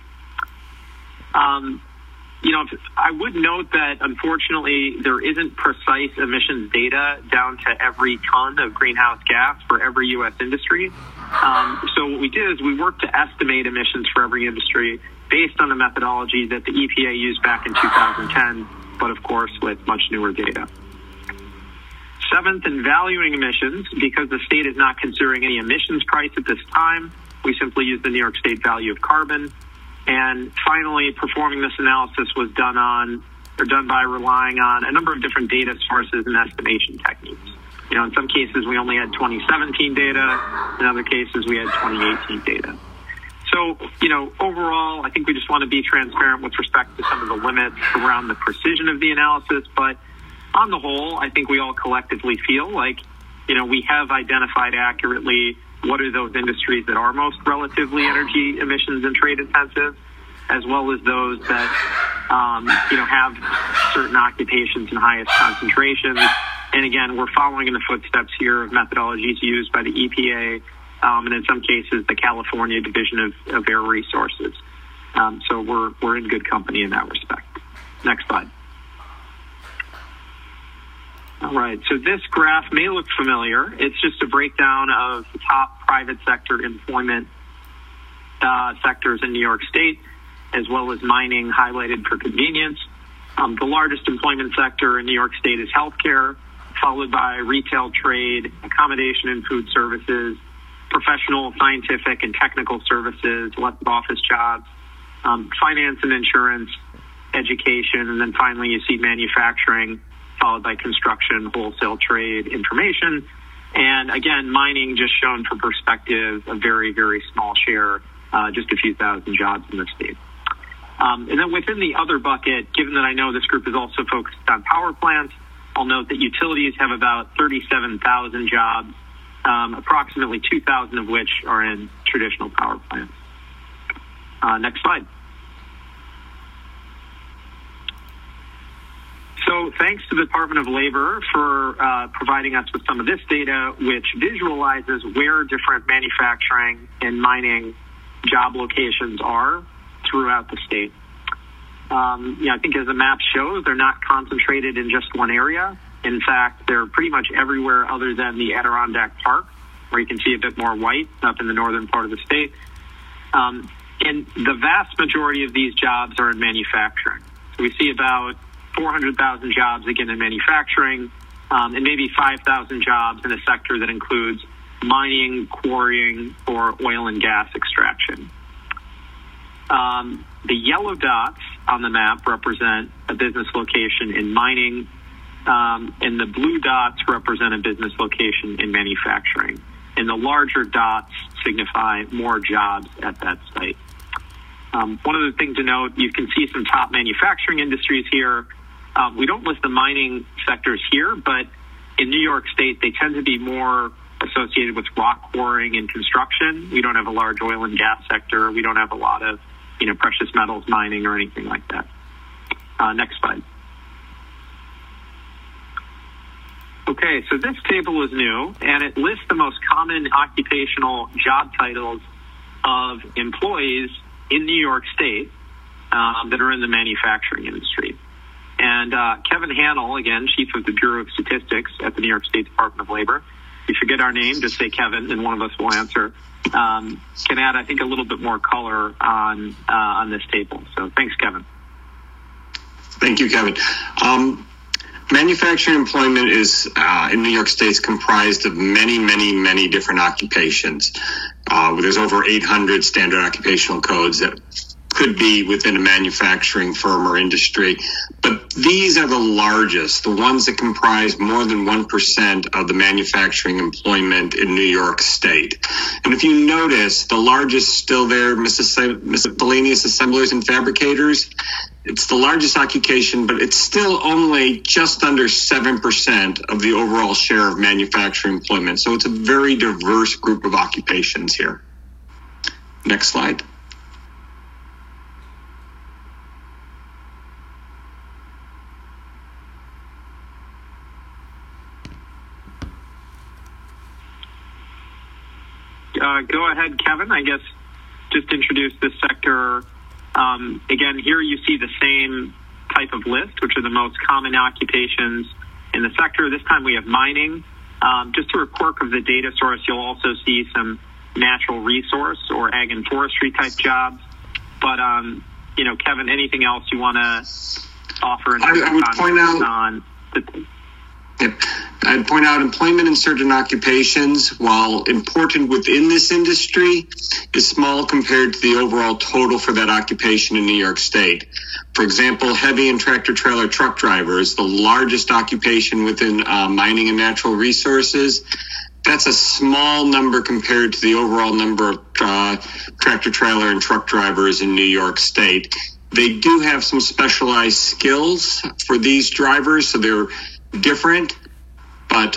I would note that, unfortunately, there isn't precise emissions data down to every ton of greenhouse gas for every U.S. industry. So what we did is we worked to estimate emissions for every industry based on a methodology that the EPA used back in 2010, but, of course, with much newer data. Seventh, in valuing emissions, because the state is not considering any emissions price at this time, we simply use the New York State value of carbon. And finally, performing this analysis was done by relying on a number of different data sources and estimation techniques. You know, in some cases, we only had 2017 data. In other cases, we had 2018 data. So, you know, overall, I think we just want to be transparent with respect to some of the limits around the precision of the analysis. But on the whole, I think we all collectively feel like, you know, we have identified accurately what are those industries that are most relatively energy emissions and trade intensive, as well as those that, you know, have certain occupations and highest concentrations. And again, we're following in the footsteps here of methodologies used by the EPA, and in some cases, the California Division of Air Resources. So we're in good company in that respect. Next slide. All right, so this graph may look familiar. It's just a breakdown of the top private sector employment sectors in New York State, as well as mining highlighted for convenience. The largest employment sector in New York State is healthcare, followed by retail, trade, accommodation and food services, professional, scientific, and technical services, elective office jobs, finance and insurance, education, and then finally you see manufacturing, followed by construction, wholesale trade, information. And again, mining just shown for perspective, a very, very small share, just a few thousand jobs in the state. And then within the other bucket, given that I know this group is also focused on power plants, I'll note that utilities have about 37,000 jobs, approximately 2,000 of which are in traditional power plants. Next slide. So thanks to the Department of Labor for providing us with some of this data, which visualizes where different manufacturing and mining job locations are throughout the state. I think as the map shows, they're not concentrated in just one area. In fact, they're pretty much everywhere other than the Adirondack Park, where you can see a bit more white up in the northern part of the state. And the vast majority of these jobs are in manufacturing. So we see about 400,000 jobs, again, in manufacturing, and maybe 5,000 jobs in a sector that includes mining, quarrying, or oil and gas extraction. The yellow dots on the map represent a business location in mining, and the blue dots represent a business location in manufacturing. And the larger dots signify more jobs at that site. One other thing to note, you can see some top manufacturing industries here. We don't list the mining sectors here, but in New York State, they tend to be more associated with rock quarrying and construction. We don't have a large oil and gas sector. We don't have a lot of, precious metals mining or anything like that. Next slide. Okay, so this table is new, and it lists the most common occupational job titles of employees in New York State that are in the manufacturing industry. And Kevin Hanel, again, Chief of the Bureau of Statistics at the New York State Department of Labor. If you forget our name, just say Kevin, and one of us will answer. Can add, I think, a little bit more color on this table. So thanks, Kevin. Thank you, Kevin. Manufacturing employment is in New York State is comprised of many different occupations. There's over 800 standard occupational codes that could be within a manufacturing firm or industry. But these are the largest, the ones that comprise more than 1% of the manufacturing employment in New York State. And if you notice, the largest still there, miscellaneous assemblers and fabricators, it's the largest occupation, but it's still only just under 7% of the overall share of manufacturing employment. So it's a very diverse group of occupations here. Next slide. Go ahead, Kevin. I guess just introduce this sector. Again, here you see the same type of list, which are the most common occupations in the sector. This time we have mining. Just through a quirk of the data source, you'll also see some natural resource or ag and forestry type jobs. But, Kevin, anything else you want to offer? I would point out on... I'd point out employment in certain occupations, while important within this industry, is small compared to the overall total for that occupation in New York State. For example, heavy and tractor-trailer truck drivers, the largest occupation within mining and natural resources, that's a small number compared to the overall number of tractor-trailer and truck drivers in New York State. They do have some specialized skills for these drivers, so they're different. But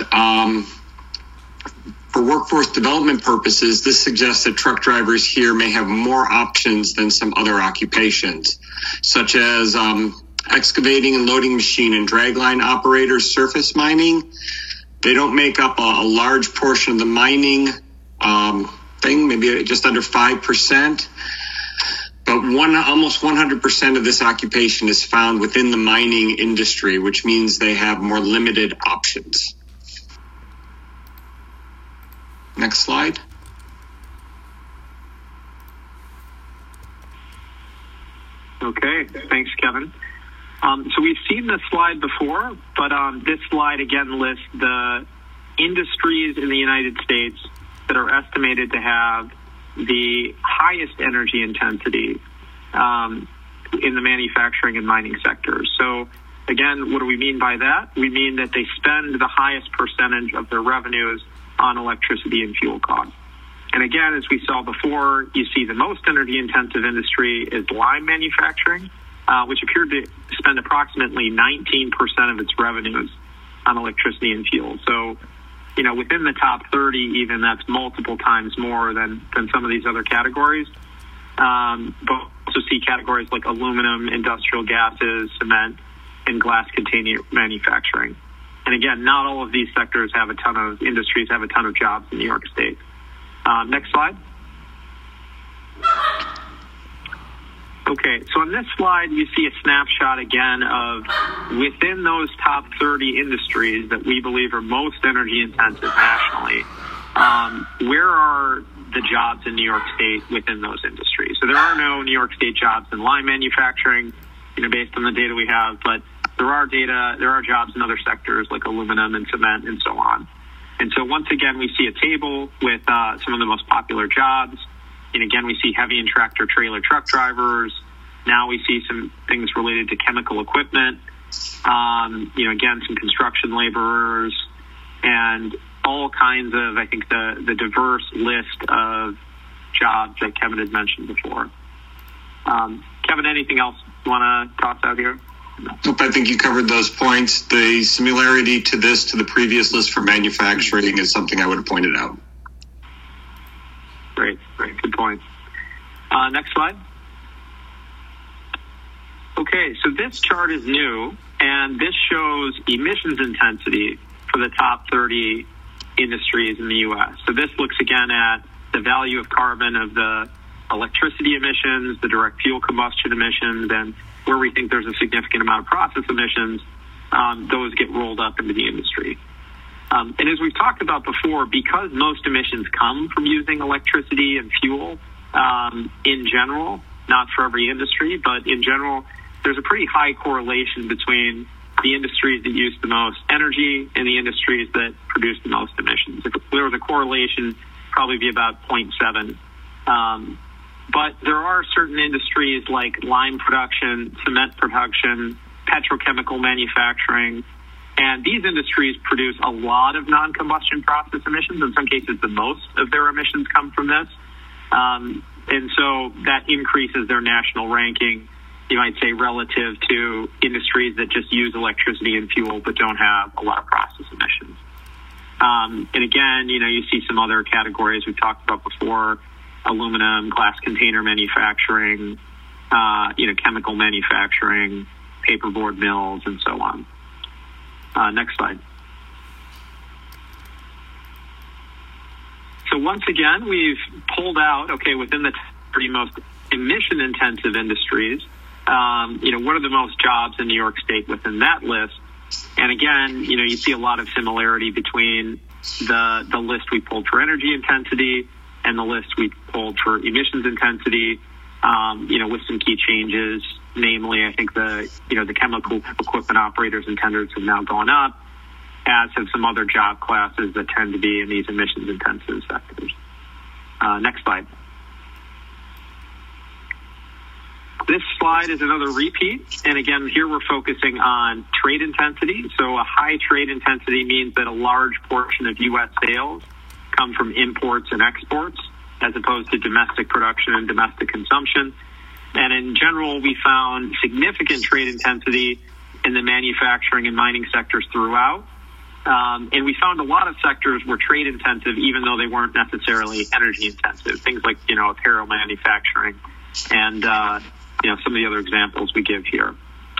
for workforce development purposes, this suggests that truck drivers here may have more options than some other occupations, such as excavating and loading machine and dragline operators, surface mining. They don't make up a large portion of the mining thing, maybe just under 5%. But almost 100% of this occupation is found within the mining industry, which means they have more limited options. Next slide. Okay, thanks, Kevin. So we've seen this slide before, but this slide again lists the industries in the United States that are estimated to have the highest energy intensity in the manufacturing and mining sectors. So again, what do we mean by that? We mean that they spend the highest percentage of their revenues on electricity and fuel costs. And again, as we saw before, you see the most energy intensive industry is lime manufacturing, which appeared to spend approximately 19% of its revenues on electricity and fuel. So, you know, within the top 30, even that's multiple times more than some of these other categories. But also see categories like aluminum, industrial gases, cement, and glass container manufacturing. And again, not all of these sectors have a ton of industries, have a ton of jobs in New York State. Next slide. Okay, so on this slide, you see a snapshot again of within those top 30 industries that we believe are most energy intensive nationally, where are the jobs in New York State within those industries? So there are no New York State jobs in lime manufacturing, you know, based on the data we have, but there are jobs in other sectors like aluminum and cement and so on. And so once again, we see a table with some of the most popular jobs. And again, we see heavy and tractor-trailer truck drivers. Now we see some things related to chemical equipment. You know, again, some construction laborers and all kinds of, I think, the diverse list of jobs that Kevin had mentioned before. Kevin, anything else you want to toss out here? Nope, I think you covered those points. The similarity to the previous list for manufacturing is something I would have pointed out. Great. Good point. Next slide. Okay, so this chart is new, and this shows emissions intensity for the top 30 industries in the U.S. So this looks again at the value of carbon of the electricity emissions, the direct fuel combustion emissions, and where we think there's a significant amount of process emissions, those get rolled up into the industry. And as we've talked about before, because most emissions come from using electricity and fuel in general, not for every industry, but in general, there's a pretty high correlation between the industries that use the most energy and the industries that produce the most emissions. If there was a correlation, probably be about 0.7. But there are certain industries like lime production, cement production, petrochemical manufacturing, and these industries produce a lot of non-combustion process emissions. In some cases, the most of their emissions come from this. And so that increases their national ranking, you might say, relative to industries that just use electricity and fuel but don't have a lot of process emissions. And again, you know, you see some other categories we've talked about before: aluminum, glass container manufacturing, you know, chemical manufacturing, paperboard mills, and so on. Next slide. So once again, we've pulled out, okay, within the 30 most emission-intensive industries, you know, what are the most jobs in New York State within that list? And again, you know, you see a lot of similarity between the list we pulled for energy intensity and the list we pulled for emissions intensity, you know, with some key changes. Namely, I think the chemical equipment operators and tenders have now gone up. as have some other job classes that tend to be in these emissions-intensive sectors. Next slide. This slide is another repeat, and again, here we're focusing on trade intensity. So a high trade intensity means that a large portion of U.S. sales come from imports and exports, as opposed to domestic production and domestic consumption. And in general, we found significant trade intensity in the manufacturing and mining sectors throughout. And we found a lot of sectors were trade intensive, even though they weren't necessarily energy intensive. Things like, apparel manufacturing and, some of the other examples we give here.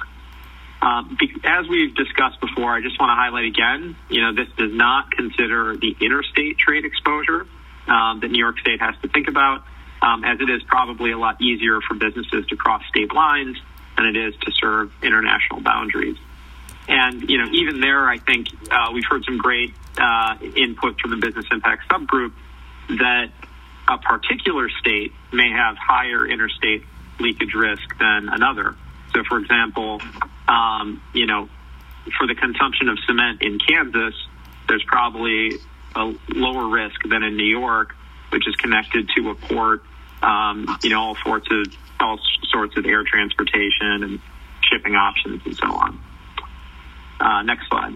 As we've discussed before, I just want to highlight again, this does not consider the interstate trade exposure that New York State has to think about, as it is probably a lot easier for businesses to cross state lines than it is to serve international boundaries. And, even there, I think we've heard some great input from the business impact subgroup that a particular state may have higher interstate leakage risk than another. So, for example, for the consumption of cement in Kansas, there's probably a lower risk than in New York, which is connected to a port, all sorts of air transportation and shipping options and so on. Next slide.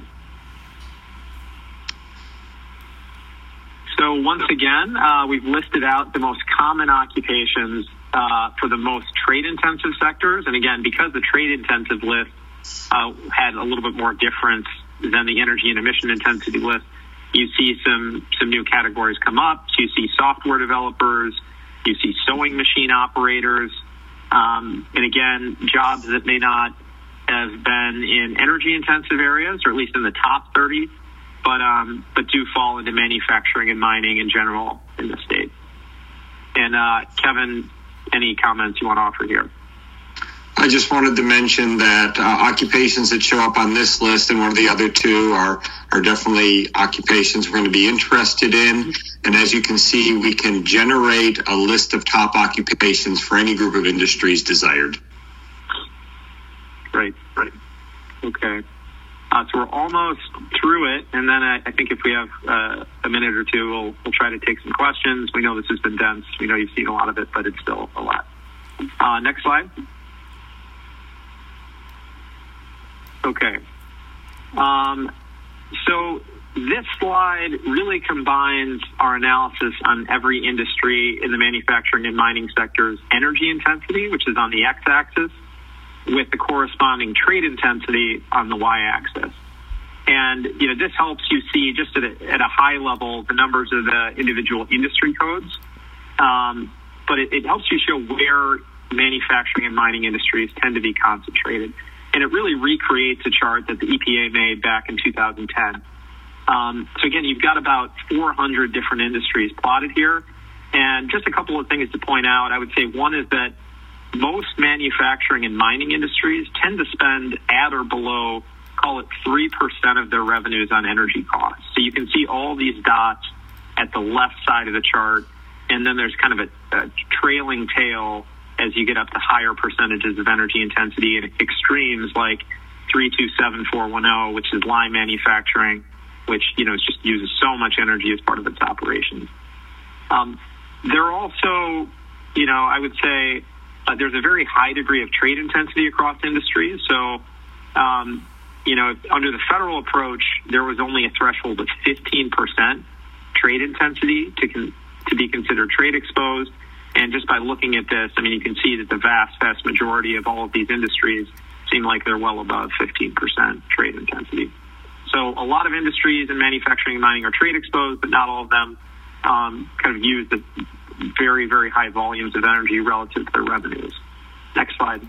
So once again, we've listed out the most common occupations for the most trade-intensive sectors. And again, because the trade-intensive list had a little bit more difference than the energy and emission intensity list, you see some new categories come up. So you see software developers, you see sewing machine operators, and again, jobs that may not have been in energy-intensive areas, or at least in the top 30, but do fall into manufacturing and mining in general in the state. And Kevin, any comments you want to offer here? I just wanted to mention that occupations that show up on this list and one of the other two are definitely occupations we're going to be interested in. And as you can see, we can generate a list of top occupations for any group of industries desired. Right. Okay. So we're almost through it, and then I think if we have a minute or two, we'll try to take some questions. We know this has been dense. We know you've seen a lot of it, but it's still a lot. Next slide. Okay. So this slide really combines our analysis on every industry in the manufacturing and mining sector's energy intensity, which is on the x-axis, with the corresponding trade intensity on the y-axis. And, this helps you see just at a high level the numbers of the individual industry codes. But it helps you show where manufacturing and mining industries tend to be concentrated. And it really recreates a chart that the EPA made back in 2010. So again, you've got about 400 different industries plotted here. And just a couple of things to point out. I would say one is that most manufacturing and mining industries tend to spend at or below, call it 3% of their revenues on energy costs. So you can see all these dots at the left side of the chart, and then there's kind of a trailing tail as you get up to higher percentages of energy intensity and extremes like 327410, which is lime manufacturing, which, just uses so much energy as part of its operations. There are also, I would say, there's a very high degree of trade intensity across industries. So, under the federal approach, there was only a threshold of 15% trade intensity to be considered trade exposed. And just by looking at this, you can see that the vast majority of all of these industries seem like they're well above 15% trade intensity. So a lot of industries in manufacturing and mining are trade exposed, but not all of them kind of use the very, very high volumes of energy relative to their revenues. Next slide.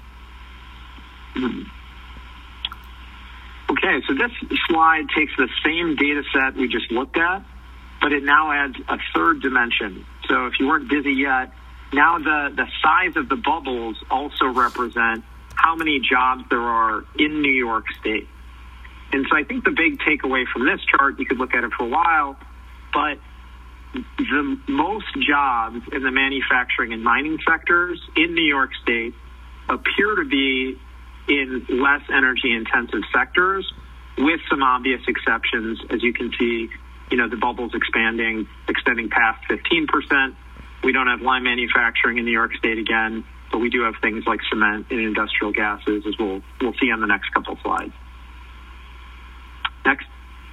Okay, so this slide takes the same data set we just looked at, but it now adds a third dimension. So if you weren't busy yet, now the size of the bubbles also represent how many jobs there are in New York State. And so I think the big takeaway from this chart, you could look at it for a while, but the most jobs in the manufacturing and mining sectors in New York State appear to be in less energy intensive sectors, with some obvious exceptions. As you can see, the bubble's extending past 15%. We don't have lime manufacturing in New York State again, but we do have things like cement and industrial gases, as we'll see on the next couple slides. Next.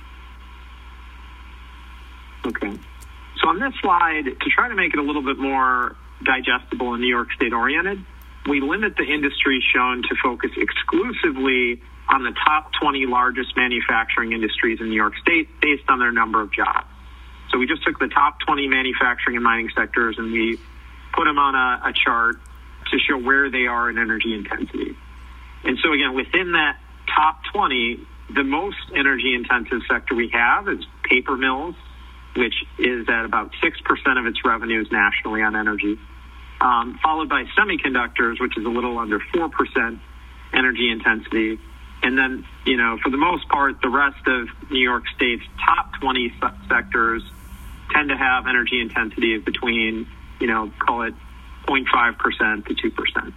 Okay. So on this slide, to try to make it a little bit more digestible and New York State oriented, we limit the industry shown to focus exclusively on the top 20 largest manufacturing industries in New York State based on their number of jobs. So we just took the top 20 manufacturing and mining sectors and we put them on a chart to show where they are in energy intensity. And so again, within that top 20, the most energy intensive sector we have is paper mills, which is at about 6% of its revenues nationally on energy, followed by semiconductors, which is a little under 4% energy intensity. And then, for the most part, the rest of New York State's top 20 sectors tend to have energy intensity of between, call it 0.5% to 2%.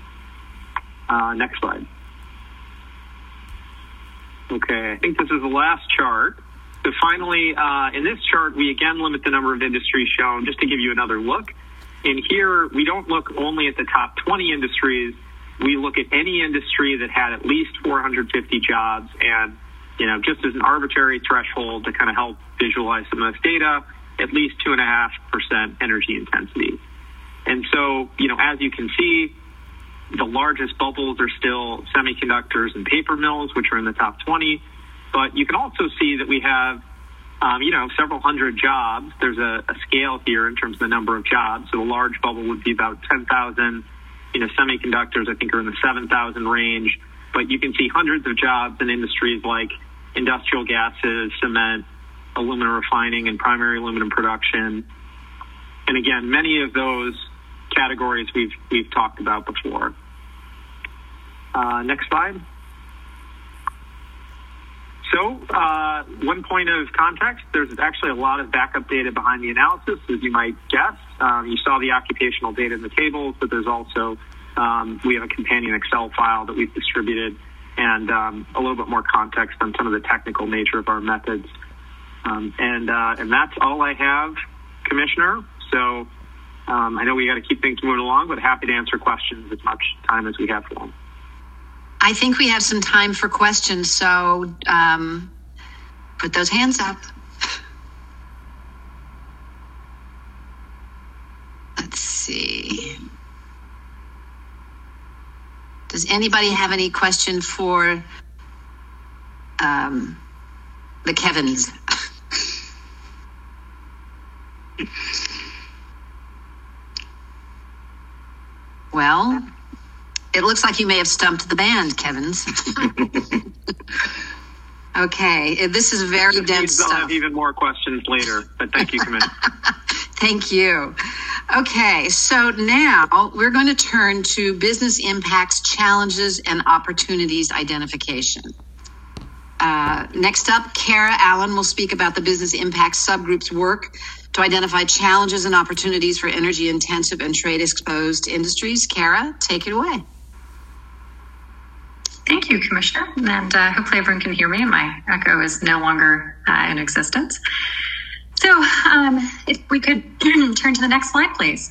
Next slide. Okay, I think this is the last chart. So finally, in this chart, we again limit the number of industries shown just to give you another look. In here, we don't look only at the top 20 industries. We look at any industry that had at least 450 jobs and, just as an arbitrary threshold to kind of help visualize some of this data, at least 2.5% energy intensity. And so, as you can see, the largest bubbles are still semiconductors and paper mills, which are in the top 20. But you can also see that we have, several hundred jobs. There's a scale here in terms of the number of jobs. So a large bubble would be about 10,000. Semiconductors, I think, are in the 7,000 range. But you can see hundreds of jobs in industries like industrial gases, cement, aluminum refining, and primary aluminum production. And again, many of those categories we've talked about before. Next slide. So, one point of context, there's actually a lot of backup data behind the analysis, as you might guess. You saw the occupational data in the tables, but there's also, we have a companion Excel file that we've distributed and a little bit more context on some of the technical nature of our methods. And that's all I have, Commissioner. So I know we got to keep things moving along, but happy to answer questions as much time as we have for them. I think we have some time for questions, so put those hands up. Let's see. Does anybody have any question for the Kevins? Well, it looks like you may have stumped the band, Kevins. Okay, this is very dense stuff. I'll have even more questions later, but thank you, Commissioner. Thank you. Okay, so now we're going to turn to business impacts, challenges, and opportunities identification. Next up, Kara Allen will speak about the business impacts subgroup's work to identify challenges and opportunities for energy-intensive and trade-exposed industries. Kara, take it away. Thank you, Commissioner, and hopefully everyone can hear me and my echo is no longer in existence. So if we could turn to the next slide, please.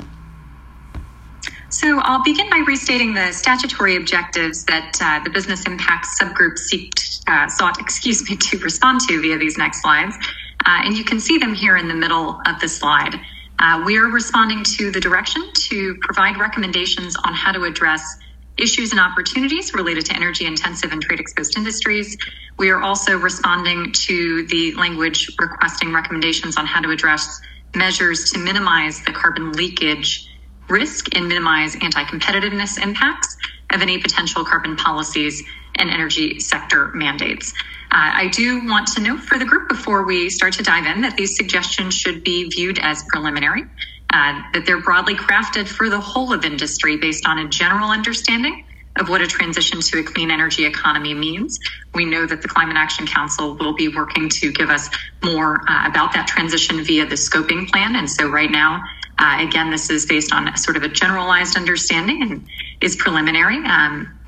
So I'll begin by restating the statutory objectives that the business impacts subgroup sought to respond to via these next slides. And you can see them here in the middle of the slide. We are responding to the direction to provide recommendations on how to address issues and opportunities related to energy intensive and trade exposed industries. We are also responding to the language requesting recommendations on how to address measures to minimize the carbon leakage risk and minimize anti-competitiveness impacts of any potential carbon policies and energy sector mandates. I do want to note for the group before we start to dive in that these suggestions should be viewed as preliminary, that they're broadly crafted for the whole of industry based on a general understanding of what a transition to a clean energy economy means. We know that the Climate Action Council will be working to give us more about that transition via the scoping plan. And so right now, again, this is based on sort of a generalized understanding and is preliminary.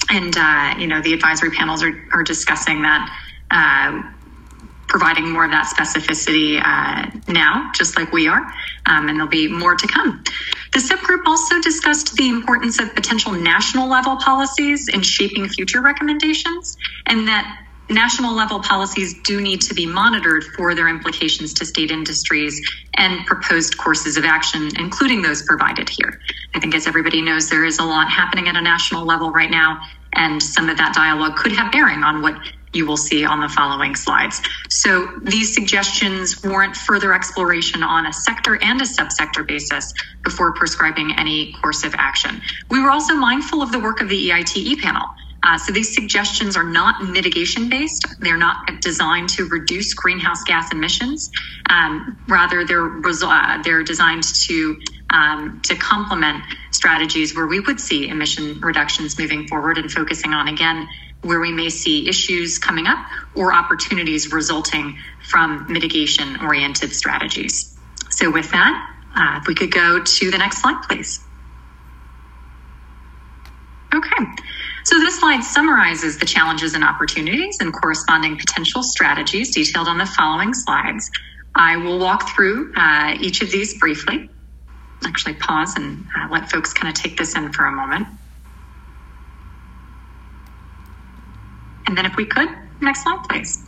And, the advisory panels are discussing that, providing more of that specificity now, just like we are, and there'll be more to come. The subgroup also discussed the importance of potential national level policies in shaping future recommendations, and that national level policies do need to be monitored for their implications to state industries and proposed courses of action, including those provided here. I think, as everybody knows, there is a lot happening at a national level right now, and some of that dialogue could have bearing on what you will see on the following slides. So these suggestions warrant further exploration on a sector and a subsector basis before prescribing any course of action. We were also mindful of the work of the EITE panel. So these suggestions are not mitigation based. They're not designed to reduce greenhouse gas emissions. Rather, they're designed to complement strategies where we would see emission reductions moving forward, and focusing on, again, where we may see issues coming up or opportunities resulting from mitigation-oriented strategies. So with that, if we could go to the next slide, please. Okay, so this slide summarizes the challenges and opportunities and corresponding potential strategies detailed on the following slides. I will walk through each of these briefly. Actually pause and let folks kind of take this in for a moment. And then if we could, next slide, please.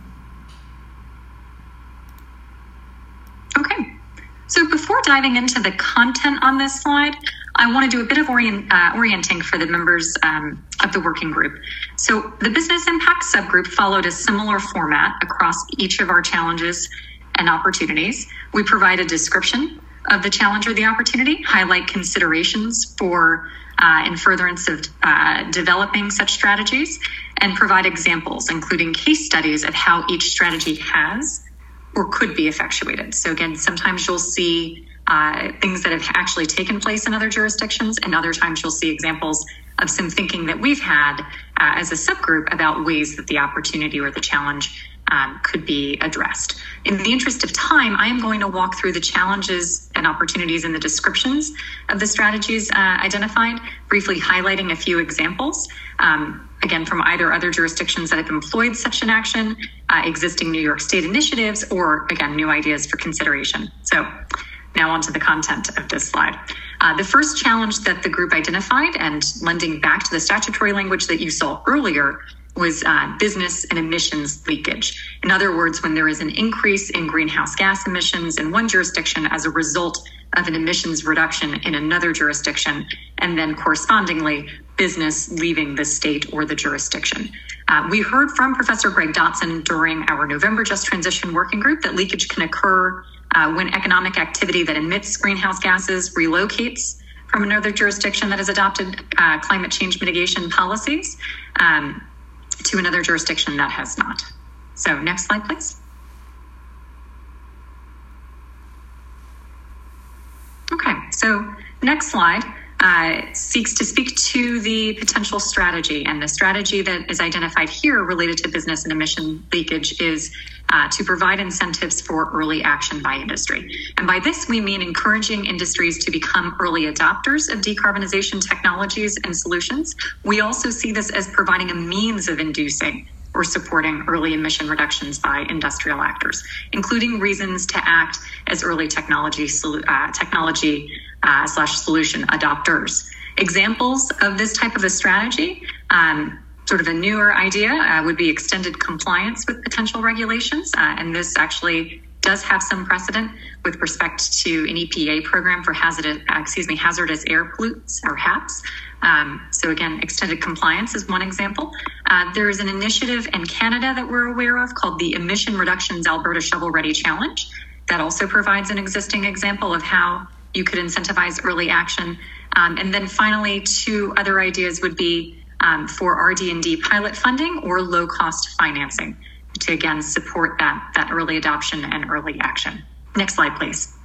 Okay, so before diving into the content on this slide, I want to do a bit of orienting for the members of the working group. So the business impact subgroup followed a similar format across each of our challenges and opportunities. We provide a description of the challenge or the opportunity, highlight considerations for in furtherance of developing such strategies, and provide examples, including case studies of how each strategy has or could be effectuated. So again, sometimes you'll see things that have actually taken place in other jurisdictions, and other times you'll see examples of some thinking that we've had as a subgroup about ways that the opportunity or the challenge could be addressed. In the interest of time, I am going to walk through the challenges and opportunities in the descriptions of the strategies identified, briefly highlighting a few examples, again, from either other jurisdictions that have employed such an action, existing New York State initiatives, or again, new ideas for consideration. So now on to the content of this slide. The first challenge that the group identified, and lending back to the statutory language that you saw earlier, was business and emissions leakage. In other words, when there is an increase in greenhouse gas emissions in one jurisdiction as a result of an emissions reduction in another jurisdiction, and then correspondingly business leaving the state or the jurisdiction. We heard from Professor Greg Dotson during our November Just Transition Working Group that leakage can occur when economic activity that emits greenhouse gases relocates from another jurisdiction that has adopted climate change mitigation policies to another jurisdiction that has not. So next slide, please. Okay, so next slide seeks to speak to the potential strategy, and the strategy that is identified here related to business and emission leakage is to provide incentives for early action by industry. And by this, we mean encouraging industries to become early adopters of decarbonization technologies and solutions. We also see this as providing a means of inducing or supporting early emission reductions by industrial actors, including reasons to act as early technology solution adopters. Examples of this type of a strategy, sort of a newer idea, would be extended compliance with potential regulations. And this actually does have some precedent with respect to an EPA program for hazardous air pollutants, or HAPs. So again, extended compliance is one example. There is an initiative in Canada that we're aware of called the Emission Reductions Alberta Shovel Ready Challenge that also provides an existing example of how you could incentivize early action. And then finally, two other ideas would be for RD&D pilot funding or low-cost financing to, again, support that early adoption and early action. Next slide, please.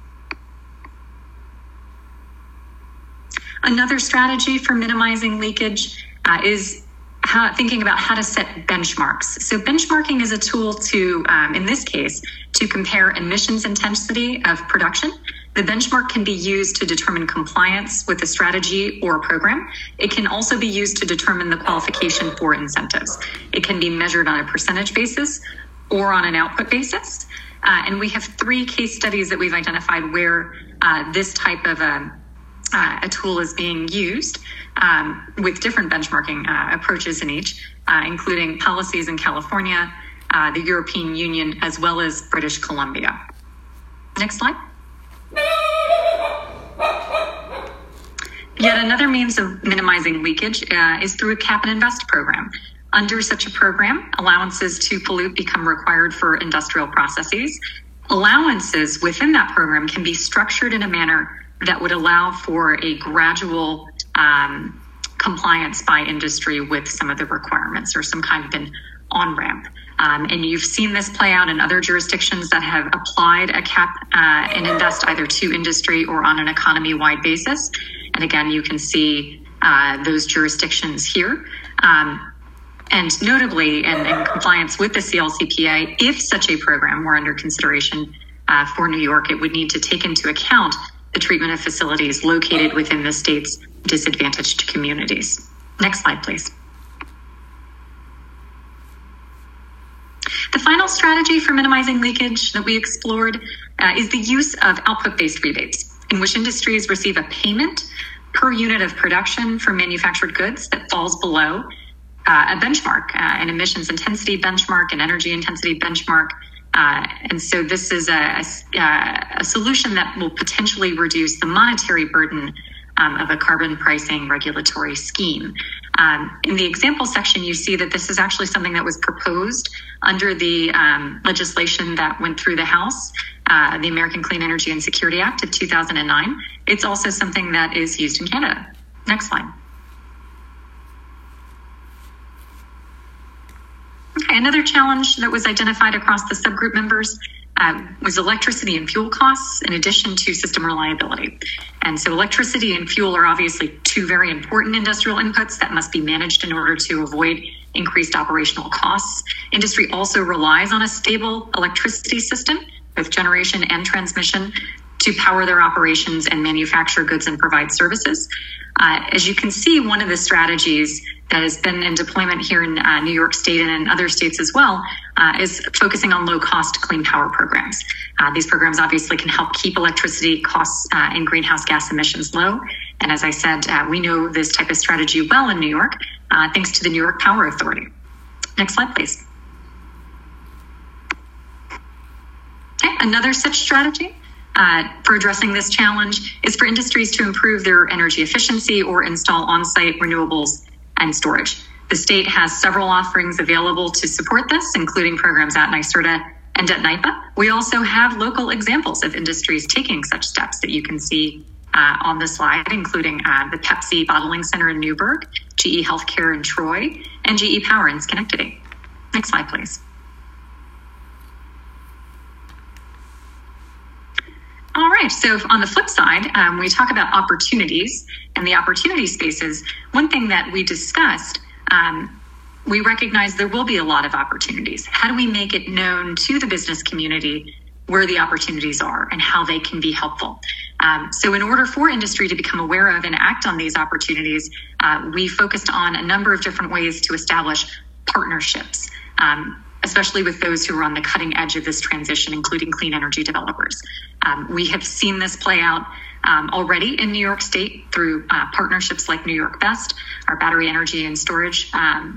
Another strategy for minimizing leakage is thinking about how to set benchmarks. So benchmarking is a tool to, in this case, to compare emissions intensity of production The benchmark can be used to determine compliance with a strategy or a program. It can also be used to determine the qualification for incentives. It can be measured on a percentage basis or on an output basis. And we have 3 case studies that we've identified where this type of a tool is being used with different benchmarking approaches in each, including policies in California, the European Union, as well as British Columbia. Next slide. Yet another means of minimizing leakage is through a cap and invest program. Under such a program, allowances to pollute become required for industrial processes. Allowances within that program can be structured in a manner that would allow for a gradual compliance by industry with some of the requirements, or some kind of an on-ramp. And you've seen this play out in other jurisdictions that have applied a cap and invest either to industry or on an economy-wide basis. And again, you can see those jurisdictions here. And notably, in compliance with the CLCPA, if such a program were under consideration for New York, it would need to take into account the treatment of facilities located within the state's disadvantaged communities. Next slide, please. The final strategy for minimizing leakage that we explored is the use of output-based rebates, in which industries receive a payment per unit of production for manufactured goods that falls below a benchmark, an emissions intensity benchmark, an energy intensity benchmark. And so this is a solution that will potentially reduce the monetary burden of a carbon pricing regulatory scheme. In the example section, you see that this is actually something that was proposed under the legislation that went through the House, the American Clean Energy and Security Act of 2009. It's also something that is used in Canada. Next slide. Okay, another challenge that was identified across the subgroup members was electricity and fuel costs, in addition to system reliability. And so electricity and fuel are obviously 2 very important industrial inputs that must be managed in order to avoid increased operational costs. Industry also relies on a stable electricity system, both generation and transmission, to power their operations and manufacture goods and provide services. As you can see, one of the strategies that has been in deployment here in New York State and in other states as well is focusing on low-cost clean power programs. These programs obviously can help keep electricity costs and greenhouse gas emissions low. And as I said, we know this type of strategy well in New York, thanks to the New York Power Authority. Next slide, please. Okay, another such strategy for addressing this challenge is for industries to improve their energy efficiency or install on-site renewables and storage. The state has several offerings available to support this, including programs at NYSERDA and at NYPA. We also have local examples of industries taking such steps that you can see on the slide, including the Pepsi Bottling Center in Newburgh, GE Healthcare in Troy, and GE Power in Schenectady. Next slide, please. All right, so on the flip side, we talk about opportunities and the opportunity spaces. One thing that we discussed, we recognize there will be a lot of opportunities. How do we make it known to the business community where the opportunities are and how they can be helpful? So in order for industry to become aware of and act on these opportunities, we focused on a number of different ways to establish partnerships, especially with those who are on the cutting edge of this transition, including clean energy developers. We have seen this play out already in New York State through partnerships like New York Best, our battery energy storage and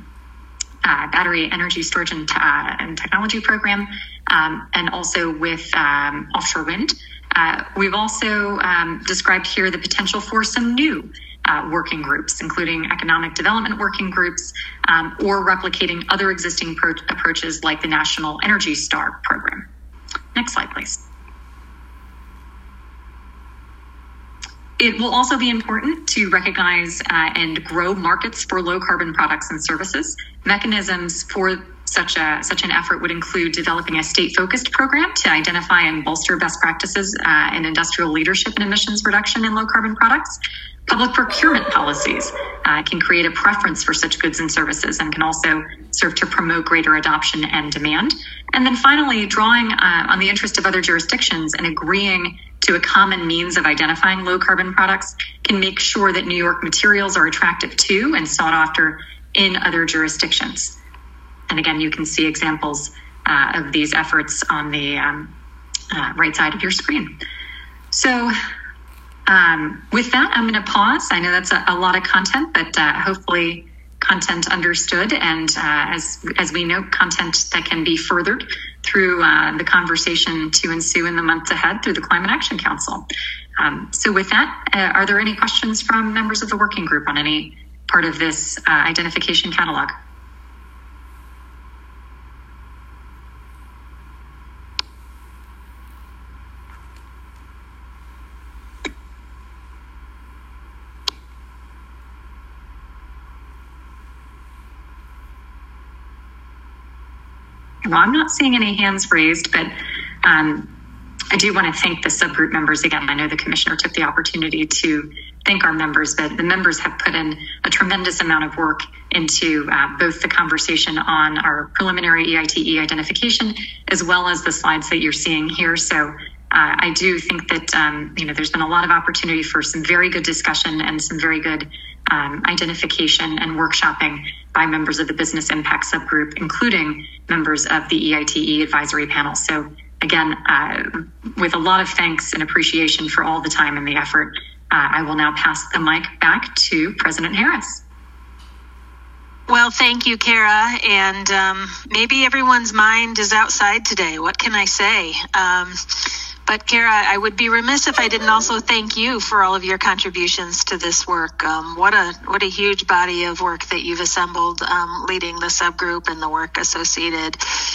technology program, and also with offshore wind. We've also described here the potential for some new working groups, including economic development working groups, or replicating other existing approaches like the National Energy Star program. Next slide, please. It will also be important to recognize and grow markets for low carbon products and services. Mechanisms for such an effort would include developing a state-focused program to identify and bolster best practices in industrial leadership and emissions reduction in low carbon products. Public procurement policies can create a preference for such goods and services and can also serve to promote greater adoption and demand. And then finally, drawing on the interest of other jurisdictions and agreeing to a common means of identifying low carbon products can make sure that New York materials are attractive to and sought after in other jurisdictions. And again, you can see examples of these efforts on the right side of your screen. So with that, I'm going to pause. I know that's a lot of content, but hopefully content understood, and as we know, content that can be furthered through the conversation to ensue in the months ahead through the Climate Action Council. So with that, are there any questions from members of the working group on any part of this identification catalog? Well, I'm not seeing any hands raised, but I do want to thank the subgroup members again. I know the commissioner took the opportunity to thank our members, but the members have put in a tremendous amount of work into both the conversation on our preliminary EITE identification, as well as the slides that you're seeing here. So I do think that there's been a lot of opportunity for some very good discussion and some very good identification and workshopping by members of the business impact subgroup, including members of the EITE advisory panel. So again, with a lot of thanks and appreciation for all the time and the effort, I will now pass the mic back to President Harris. Well, thank you, Kara. And maybe everyone's mind is outside today. What can I say? But Kara, I would be remiss if I didn't also thank you for all of your contributions to this work. What a huge body of work that you've assembled, leading the subgroup and the work associated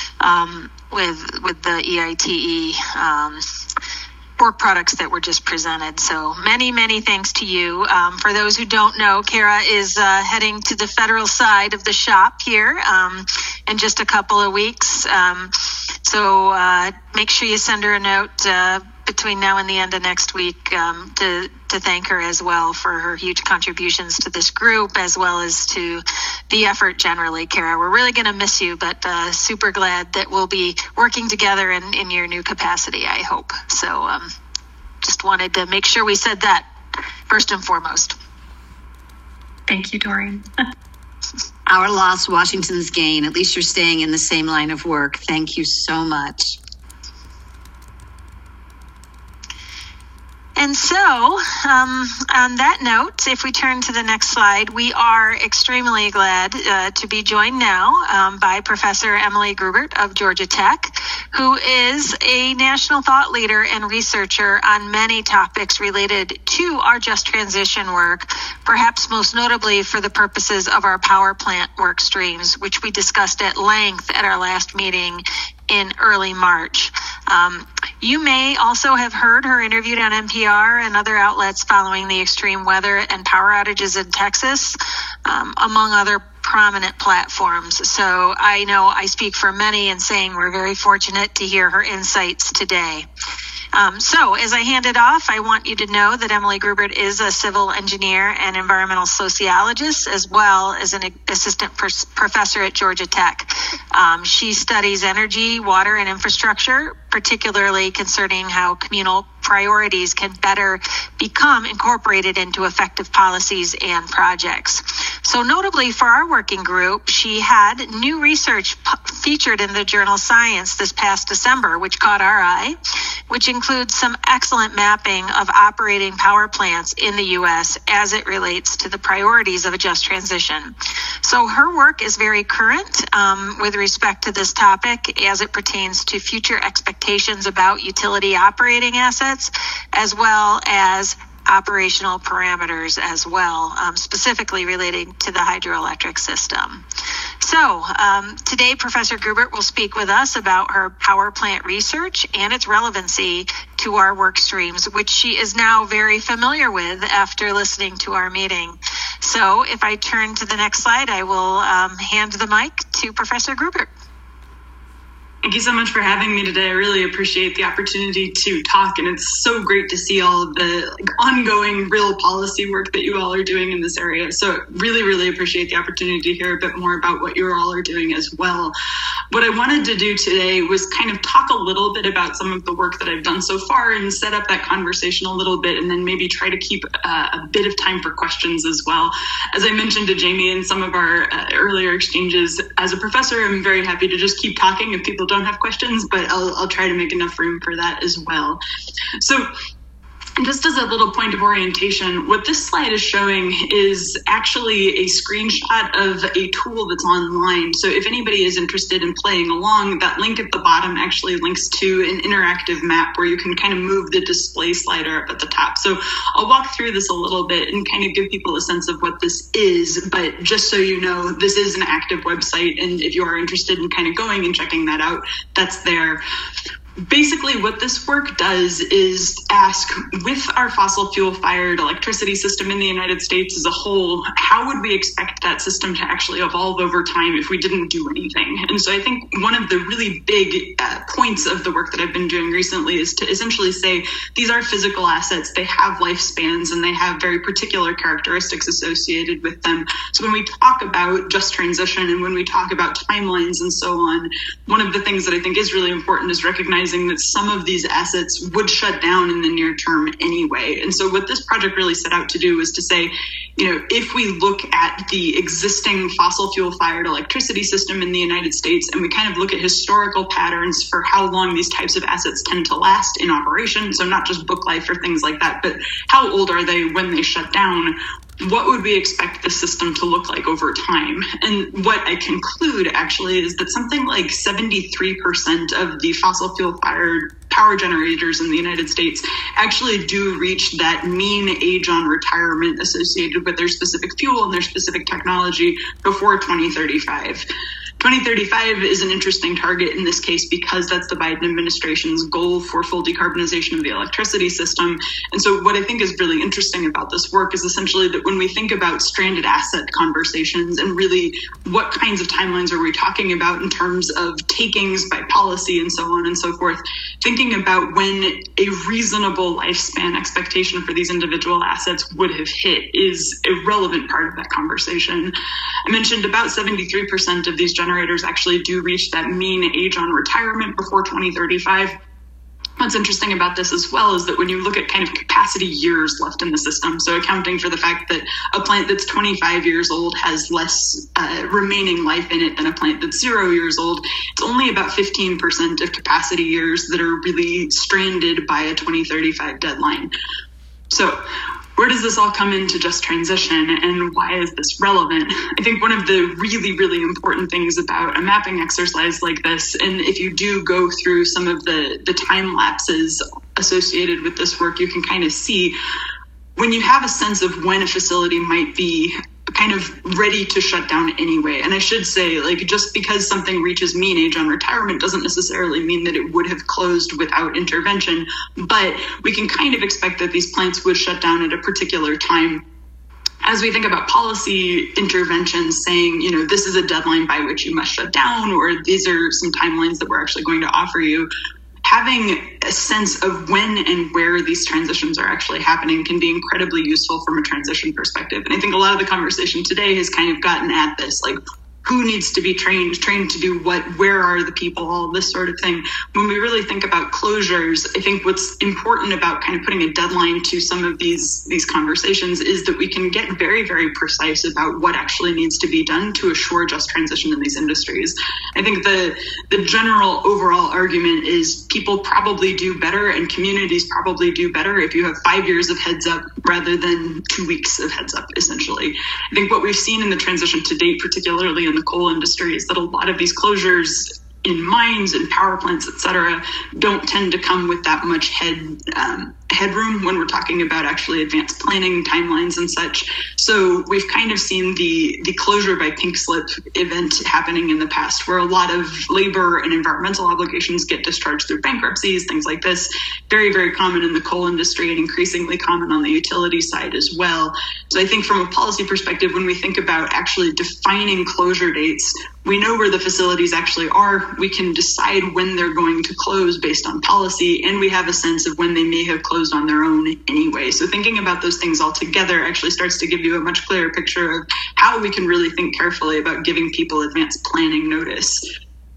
with the EITE work products that were just presented. So many thanks to you. For those who don't know, Kara is heading to the federal side of the shop here in just a couple of weeks. So make sure you send her a note between now and the end of next week to thank her as well for her huge contributions to this group, as well as to the effort generally. Kara, we're really going to miss you, but super glad that we'll be working together in your new capacity, I hope. So just wanted to make sure we said that first and foremost. Thank you, Doreen. Our loss, Washington's gain. At least you're staying in the same line of work. Thank you so much. And so, on that note, if we turn to the next slide, we are extremely glad to be joined now by Professor Emily Grubert of Georgia Tech, who is a national thought leader and researcher on many topics related to our just transition work, perhaps most notably for the purposes of our power plant work streams, which we discussed at length at our last meeting in early March. You may also have heard her interviewed on NPR and other outlets following the extreme weather and power outages in Texas, among other prominent platforms. So I know I speak for many in saying we're very fortunate to hear her insights today. So as I hand it off, I want you to know that Emily Grubert is a civil engineer and environmental sociologist, as well as an assistant professor at Georgia Tech. She studies energy, water, and infrastructure, particularly concerning how communal priorities can better become incorporated into effective policies and projects. So notably for our working group, she had new research featured in the journal Science this past December, which caught our eye, which includes some excellent mapping of operating power plants in the U.S. as it relates to the priorities of a just transition. So her work is very current with respect to this topic as it pertains to future expectations about utility operating assets, as well as operational parameters as well, specifically relating to the hydroelectric system. So today, Professor Grubert will speak with us about her power plant research and its relevancy to our work streams, which she is now very familiar with after listening to our meeting. So if I turn to the next slide, I will hand the mic to Professor Grubert. Thank you so much for having me today. I really appreciate the opportunity to talk, and it's so great to see all of the ongoing real policy work that you all are doing in this area. So really appreciate the opportunity to hear a bit more about what you all are doing as well. What I wanted to do today was kind of talk a little bit about some of the work that I've done so far and set up that conversation a little bit, and then maybe try to keep a bit of time for questions as well. As I mentioned to Jamie in some of our earlier exchanges, as a professor, I'm very happy to just keep talking if people don't have questions, but I'll try to make enough room for that as well. So, just as a little point of orientation, what this slide is showing is actually a screenshot of a tool that's online. So if anybody is interested in playing along, that link at the bottom actually links to an interactive map where you can kind of move the display slider up at the top. So I'll walk through this a little bit and kind of give people a sense of what this is, but just so you know, this is an active website, and if you are interested in kind of going and checking that out, that's there. Basically, what this work does is ask, with our fossil fuel fired electricity system in the United States as a whole, how would we expect that system to actually evolve over time if we didn't do anything? And so I think one of the really big points of the work that I've been doing recently is to essentially say these are physical assets, they have lifespans, and they have very particular characteristics associated with them. So when we talk about just transition and when we talk about timelines and so on, one of the things that I think is really important is recognizing that some of these assets would shut down in the near term anyway. And so what this project really set out to do was to say, if we look at the existing fossil fuel fired electricity system in the United States, and we kind of look at historical patterns for how long these types of assets tend to last in operation, so not just book life or things like that, but how old are they when they shut down? What would we expect the system to look like over time? And what I conclude actually is that something like 73% of the fossil fuel fired power generators in the United States actually do reach that mean age on retirement associated with their specific fuel and their specific technology before 2035. 2035 is an interesting target in this case because that's the Biden administration's goal for full decarbonization of the electricity system. And so what I think is really interesting about this work is essentially that when we think about stranded asset conversations and really what kinds of timelines are we talking about in terms of takings by policy and so on and so forth, thinking about when a reasonable lifespan expectation for these individual assets would have hit is a relevant part of that conversation. I mentioned about 73% of these generators actually do reach that mean age on retirement before 2035. What's interesting about this as well is that when you look at kind of capacity years left in the system, so accounting for the fact that a plant that's 25 years old has less remaining life in it than a plant that's 0 years old, it's only about 15% of capacity years that are really stranded by a 2035 deadline. So where does this all come into just transition, and why is this relevant? I think one of the really, really important things about a mapping exercise like this, and if you do go through some of the time lapses associated with this work, you can kind of see when you have a sense of when a facility might be kind of ready to shut down anyway. And I should say, just because something reaches mean age on retirement doesn't necessarily mean that it would have closed without intervention, but we can kind of expect that these plants would shut down at a particular time. As we think about policy interventions saying, this is a deadline by which you must shut down, or these are some timelines that we're actually going to offer you, having a sense of when and where these transitions are actually happening can be incredibly useful from a transition perspective. And I think a lot of the conversation today has kind of gotten at this, who needs to be trained to do what, where are the people, all this sort of thing. When we really think about closures, I think what's important about kind of putting a deadline to some of these conversations is that we can get very, very precise about what actually needs to be done to assure just transition in these industries. I think the general overall argument is people probably do better and communities probably do better if you have 5 years of heads up rather than 2 weeks of heads up, essentially. I think what we've seen in the transition to date, particularly in the coal industry, is that a lot of these closures in mines and power plants, et cetera, don't tend to come with that much headroom when we're talking about actually advanced planning timelines and such. So we've kind of seen the closure by pink slip event happening in the past, where a lot of labor and environmental obligations get discharged through bankruptcies, things like this. Very, very common in the coal industry and increasingly common on the utility side as well. So I think from a policy perspective, when we think about actually defining closure dates, we know where the facilities actually are. We can decide when they're going to close based on policy, and we have a sense of when they may have closed on their own anyway. So thinking about those things all together actually starts to give you a much clearer picture of how we can really think carefully about giving people advanced planning notice.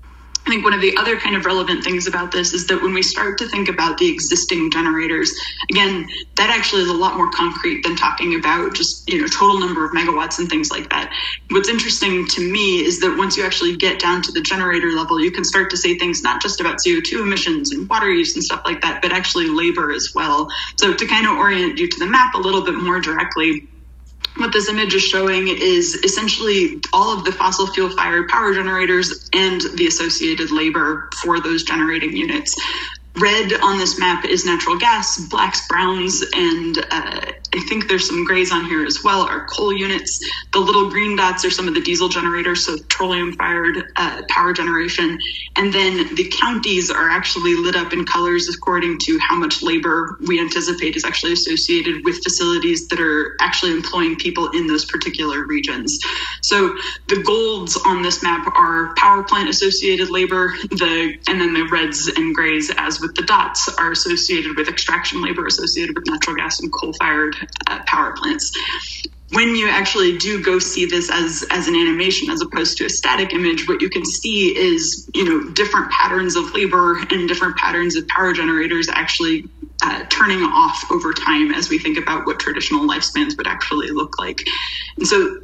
I think one of the other kind of relevant things about this is that when we start to think about the existing generators, again, that actually is a lot more concrete than talking about just, total number of megawatts and things like that. What's interesting to me is that once you actually get down to the generator level, you can start to say things not just about CO2 emissions and water use and stuff like that, but actually labor as well. So to kind of orient you to the map a little bit more directly, what this image is showing is essentially all of the fossil fuel fired power generators and the associated labor for those generating units. Red on this map is natural gas, blacks, browns, and I think there's some grays on here as well, are coal units. The little green dots are some of the diesel generators, so petroleum-fired power generation. And then the counties are actually lit up in colors according to how much labor we anticipate is actually associated with facilities that are actually employing people in those particular regions. So the golds on this map are power plant associated labor, and then the reds and grays, as with the dots, are associated with extraction labor associated with natural gas and coal-fired power plants. When you actually do go see this as an animation as opposed to a static image, what you can see is, different patterns of labor and different patterns of power generators actually turning off over time as we think about what traditional lifespans would actually look like. And so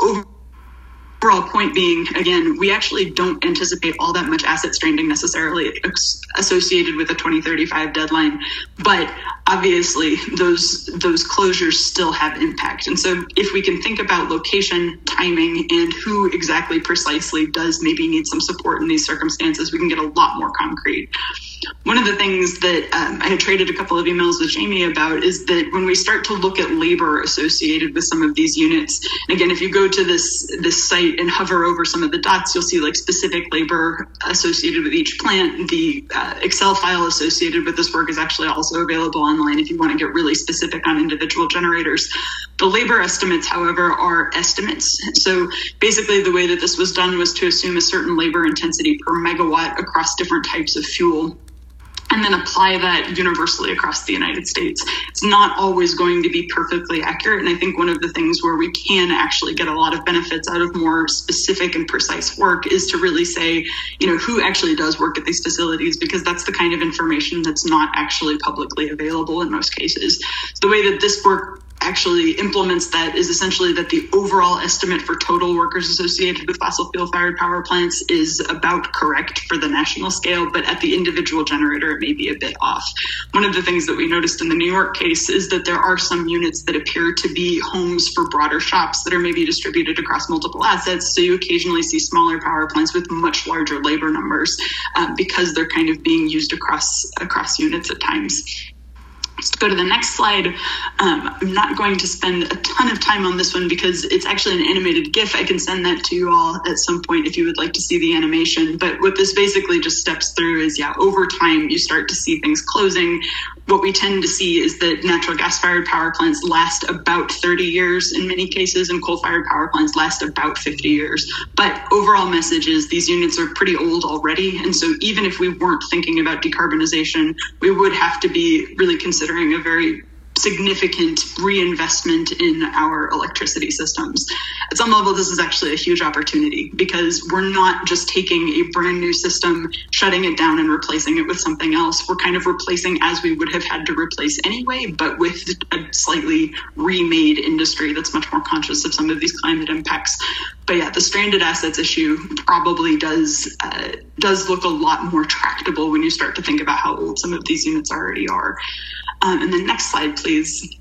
overall point being, again, we actually don't anticipate all that much asset stranding necessarily associated with a 2035 deadline, but obviously those closures still have impact. And so if we can think about location, timing, and who exactly precisely does maybe need some support in these circumstances, we can get a lot more concrete. One of the things that I had traded a couple of emails with Jamie about is that when we start to look at labor associated with some of these units, again, if you go to this site and hover over some of the dots, you'll see like specific labor associated with each plant. The Excel file associated with this work is actually also available online if you want to get really specific on individual generators. The labor estimates, however, are estimates. So basically the way that this was done was to assume a certain labor intensity per megawatt across different types of fuel, and then apply that universally across the United States. It's not always going to be perfectly accurate. And I think one of the things where we can actually get a lot of benefits out of more specific and precise work is to really say, who actually does work at these facilities, because that's the kind of information that's not actually publicly available in most cases. The way that this work actually implements that is essentially that the overall estimate for total workers associated with fossil fuel fired power plants is about correct for the national scale, but at the individual generator, it may be a bit off. One of the things that we noticed in the New York case is that there are some units that appear to be homes for broader shops that are maybe distributed across multiple assets. So you occasionally see smaller power plants with much larger labor numbers because they're kind of being used across units at times. Let's go to the next slide. I'm not going to spend a ton of time on this one because it's actually an animated GIF. I can send that to you all at some point if you would like to see the animation. But what this basically just steps through is, over time you start to see things closing. What we tend to see is that natural gas-fired power plants last about 30 years in many cases, and coal-fired power plants last about 50 years. But overall message is these units are pretty old already. And so even if we weren't thinking about decarbonization, we would have to be really considering a very significant reinvestment in our electricity systems. At some level, this is actually a huge opportunity because we're not just taking a brand new system, shutting it down and replacing it with something else. We're kind of replacing as we would have had to replace anyway, but with a slightly remade industry that's much more conscious of some of these climate impacts. But the stranded assets issue probably does look a lot more tractable when you start to think about how old some of these units already are. And the next slide, please.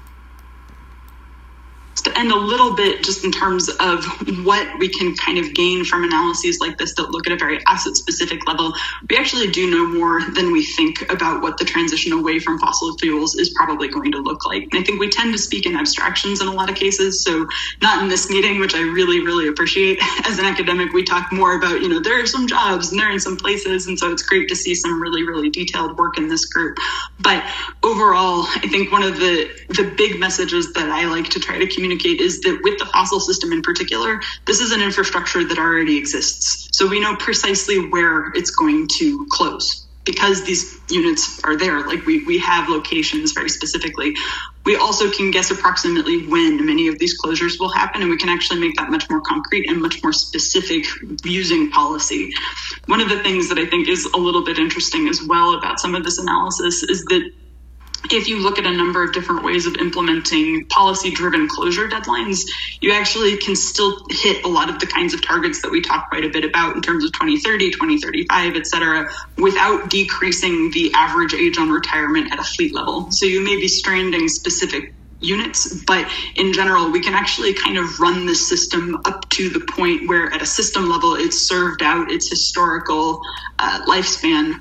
To end a little bit just in terms of what we can kind of gain from analyses like this that look at a very asset-specific level, we actually do know more than we think about what the transition away from fossil fuels is probably going to look like. And I think we tend to speak in abstractions in a lot of cases, so not in this meeting, which I really, really appreciate. As an academic, we talk more about, there are some jobs and they're in some places, and so it's great to see some really, really detailed work in this group. But overall, I think one of the big messages that I like to try to communicate is that with the fossil system in particular, this is an infrastructure that already exists. So we know precisely where it's going to close. because these units are there, like we have locations very specifically, we also can guess approximately when many of these closures will happen, and we can actually make that much more concrete and much more specific using policy. One of the things that I think is a little bit interesting as well about some of this analysis is that if you look at a number of different ways of implementing policy-driven closure deadlines, you actually can still hit a lot of the kinds of targets that we talk quite a bit about in terms of 2030, 2035, et cetera, without decreasing the average age on retirement at a fleet level. So you may be stranding specific units, but in general, we can actually kind of run the system up to the point where at a system level, it's served out its historical lifespan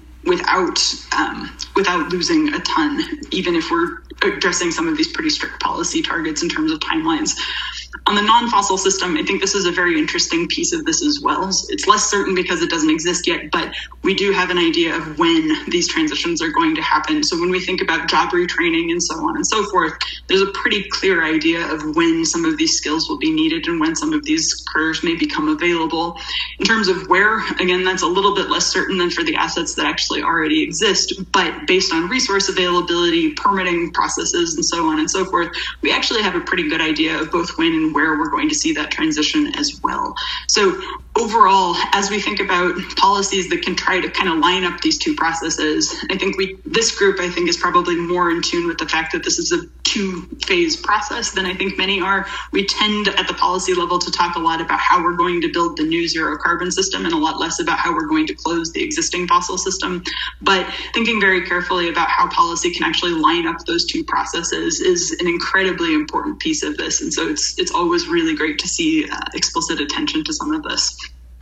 without losing a ton, even if we're addressing some of these pretty strict policy targets in terms of timelines. On the non-fossil system, I think this is a very interesting piece of this as well. It's less certain because it doesn't exist yet, but we do have an idea of when these transitions are going to happen. So when we think about job retraining and so on and so forth, there's a pretty clear idea of when some of these skills will be needed and when some of these careers may become available. In terms of where, again, that's a little bit less certain than for the assets that actually already exist, but based on resource availability, permitting processes, and so on and so forth, we actually have a pretty good idea of both when and where we're going to see that transition as well. So overall, as we think about policies that can try to kind of line up these two processes, I think this group, I think, is probably more in tune with the fact that this is a two-phase process than I think many are. We tend at the policy level to talk a lot about how we're going to build the new zero carbon system and a lot less about how we're going to close the existing fossil system. But thinking very carefully about how policy can actually line up those two processes is an incredibly important piece of this. And so it's always really great to see explicit attention to some of this.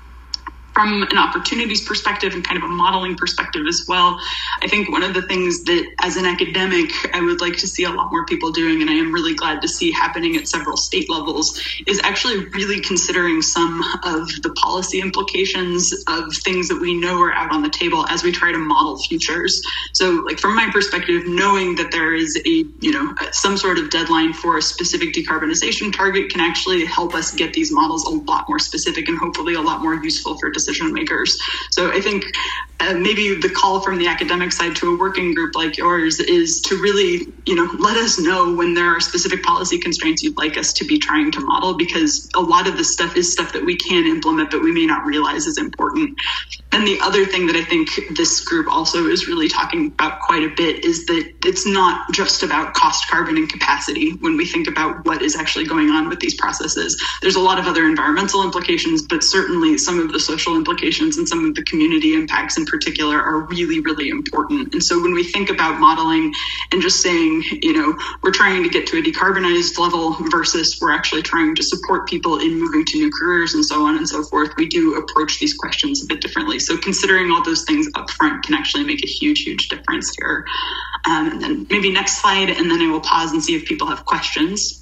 From an opportunities perspective and kind of a modeling perspective as well, I think one of the things that as an academic, I would like to see a lot more people doing, and I am really glad to see happening at several state levels, is actually really considering some of the policy implications of things that we know are out on the table as we try to model futures. So like from my perspective, knowing that there is some sort of deadline for a specific decarbonization target can actually help us get these models a lot more specific and hopefully a lot more useful for decision makers. So I think maybe the call from the academic side to a working group like yours is to really, let us know when there are specific policy constraints you'd like us to be trying to model, because a lot of this stuff is stuff that we can implement, but we may not realize is important. And the other thing that I think this group also is really talking about quite a bit is that it's not just about cost, carbon, and capacity when we think about what is actually going on with these processes. There's a lot of other environmental implications, but certainly some of the social implications and some of the community impacts in particular are really, really important. And so when we think about modeling and just saying, we're trying to get to a decarbonized level versus we're actually trying to support people in moving to new careers and so on and so forth, we do approach these questions a bit differently. So considering all those things up front can actually make a huge, huge difference here. And then maybe next slide, and then I will pause and see if people have questions.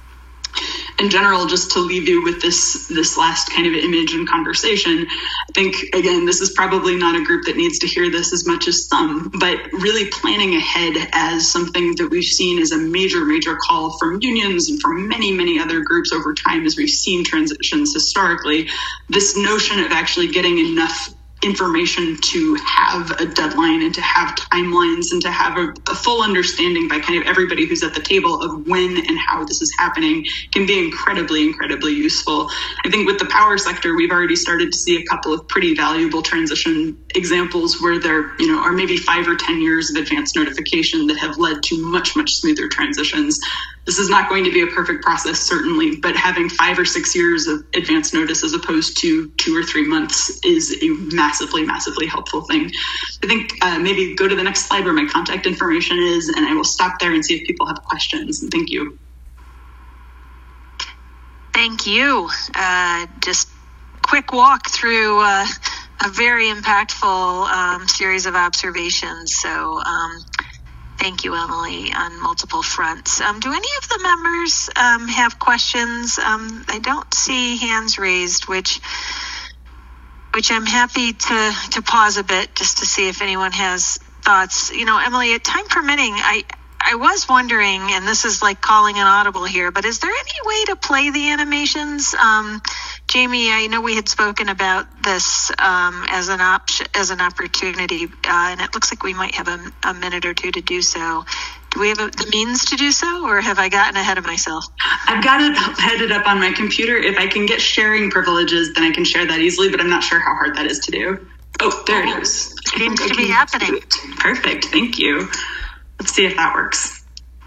In general, just to leave you with this last kind of image and conversation, I think, again, this is probably not a group that needs to hear this as much as some, but really planning ahead as something that we've seen as a major, major call from unions and from many, many other groups over time as we've seen transitions historically. This notion of actually getting enough information to have a deadline and to have timelines and to have a full understanding by kind of everybody who's at the table of when and how this is happening can be incredibly, incredibly useful. I think with the power sector, we've already started to see a couple of pretty valuable transition examples where there, are maybe 5 or 10 years of advanced notification that have led to much, much smoother transitions. This is not going to be a perfect process, certainly, but having 5 or 6 years of advance notice as opposed to 2 or 3 months is a massively, massively helpful thing. I think maybe go to the next slide where my contact information is, and I will stop there and see if people have questions. And thank you. Thank you. Just quick walk through a very impactful series of observations. So thank you, Emily, on multiple fronts. Do any of the members have questions? I don't see hands raised, which I'm happy to pause a bit just to see if anyone has thoughts. Emily, time permitting, I was wondering, and this is like calling an audible here, but is there any way to play the animations Jamie, I know we had spoken about this as an opportunity, and it looks like we might have a minute or two to do so. Do we have the means to do so, or have I gotten ahead of myself? I've got it headed up on my computer. If I can get sharing privileges, then I can share that easily, but I'm not sure how hard that is to do. Oh, there it is. Seems to be happening. Perfect. Thank you. Let's see if that works.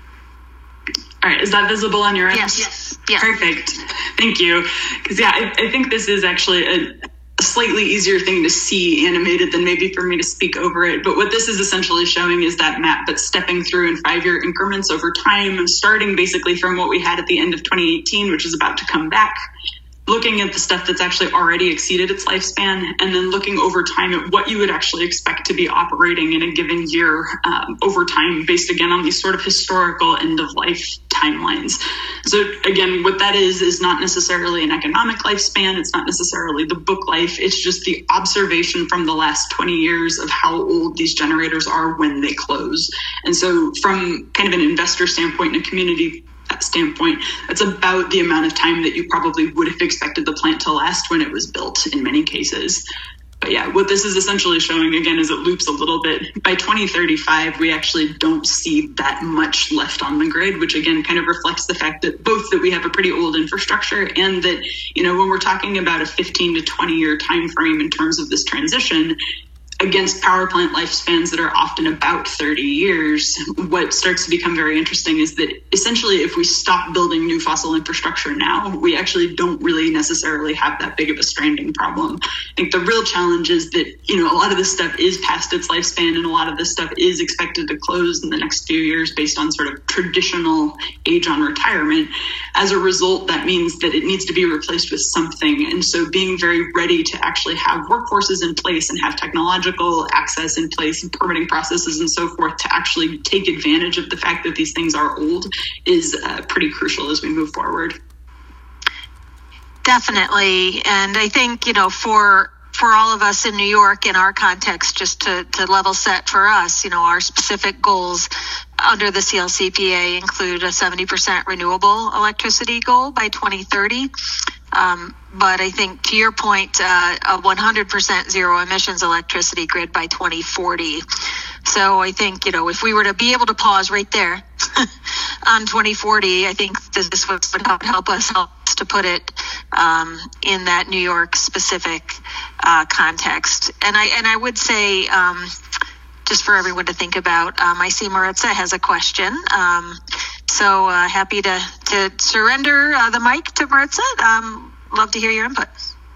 All right. Is that visible on your end? Yes. Perfect. Thank you. Because, I think this is actually a slightly easier thing to see animated than maybe for me to speak over it. But what this is essentially showing is that map, but stepping through in 5-year increments over time, starting basically from what we had at the end of 2018, which is about to come back, looking at the stuff that's actually already exceeded its lifespan, and then looking over time at what you would actually expect to be operating in a given year over time, based again on these sort of historical end-of-life timelines. So again, what that is not necessarily an economic lifespan. It's not necessarily the book life. It's just the observation from the last 20 years of how old these generators are when they close. And so from kind of an investor standpoint and a community standpoint, that's about the amount of time that you probably would have expected the plant to last when it was built in many cases. But what this is essentially showing, again, is it loops a little bit. By 2035, we actually don't see that much left on the grid, which again kind of reflects the fact that both that we have a pretty old infrastructure and that, when we're talking about a 15 to 20 year time frame in terms of this transition, against power plant lifespans that are often about 30 years, what starts to become very interesting is that essentially if we stop building new fossil infrastructure now, we actually don't really necessarily have that big of a stranding problem. I think the real challenge is that, a lot of this stuff is past its lifespan and a lot of this stuff is expected to close in the next few years based on sort of traditional age on retirement. As a result, that means that it needs to be replaced with something. And so being very ready to actually have workforces in place and have technological access in place and permitting processes and so forth to actually take advantage of the fact that these things are old is pretty crucial as we move forward. Definitely. And I think, for all of us in New York, in our context, just to level set for us, our specific goals under the CLCPA include a 70% renewable electricity goal by 2030. But I think to your point, a 100% zero emissions electricity grid by 2040. So I think, if we were to be able to pause right there on 2040, I think this would help us to put it in that New York specific context. And I would say, just for everyone to think about, I see Maritza has a question. So happy to surrender the mic to Maritza. Love to hear your input.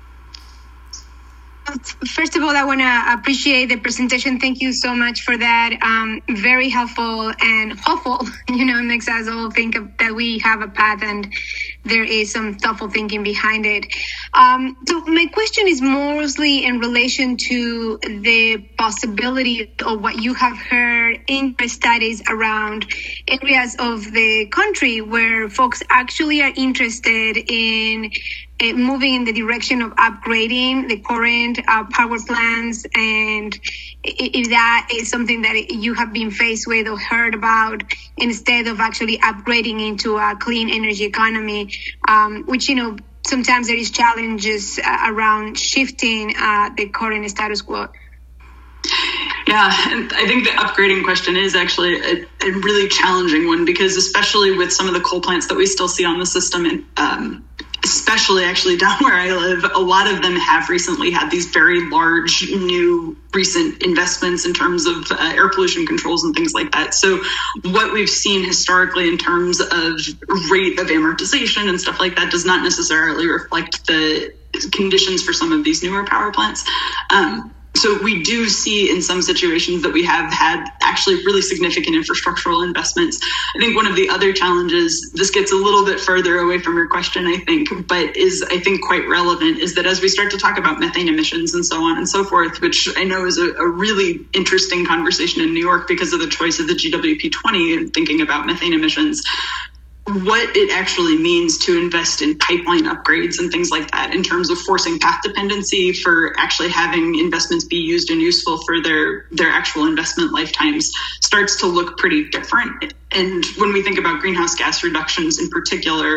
First of all, I want to appreciate the presentation. Thank you so much for that. Very helpful and hopeful. It makes us all think that we have a path and there is some thoughtful thinking behind it. So my question is mostly in relation to the possibility of what you have heard in your studies around areas of the country where folks actually are interested in moving in the direction of upgrading the current power plants, and if that is something that you have been faced with or heard about, instead of actually upgrading into a clean energy economy, which, sometimes there is challenges around shifting the current status quo. Yeah, and I think the upgrading question is actually a really challenging one, because especially with some of the coal plants that we still see on the system, and especially actually down where I live, a lot of them have recently had these very large new recent investments in terms of air pollution controls and things like that. So what we've seen historically in terms of rate of amortization and stuff like that does not necessarily reflect the conditions for some of these newer power plants. So we do see in some situations that we have had actually really significant infrastructural investments. I think one of the other challenges, this gets a little bit further away from your question, I think, but is, I think, quite relevant, is that as we start to talk about methane emissions and so on and so forth, which I know is a really interesting conversation in New York because of the choice of the GWP 20 and thinking about methane emissions, what it actually means to invest in pipeline upgrades and things like that in terms of forcing path dependency for actually having investments be used and useful for their actual investment lifetimes starts to look pretty different. And when we think about greenhouse gas reductions in particular,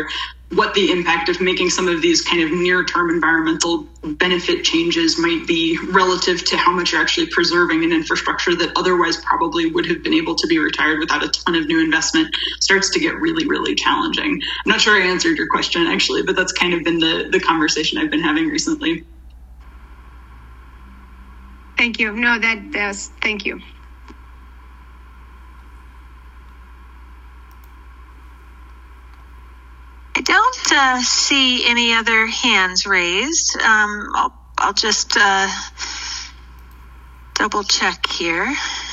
what the impact of making some of these kind of near-term environmental benefit changes might be relative to how much you're actually preserving an infrastructure that otherwise probably would have been able to be retired without a ton of new investment starts to get really, really challenging. I'm not sure I answered your question, actually, but that's kind of been the conversation I've been having recently. Thank you. No, that does. Thank you. I don't see any other hands raised. I'll just double check here.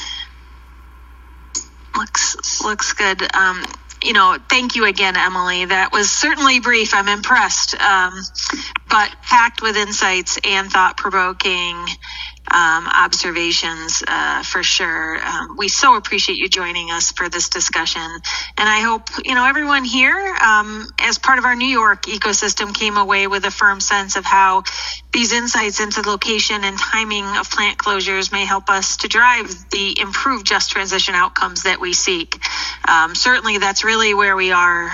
Looks good. Thank you again, Emily. That was certainly brief. I'm impressed, but packed with insights and thought-provoking observations for sure. We so appreciate you joining us for this discussion, and I hope everyone here, as part of our New York ecosystem, came away with a firm sense of how these insights into location and timing of plant closures may help us to drive the improved just transition outcomes that we seek. Certainly, that's really where we are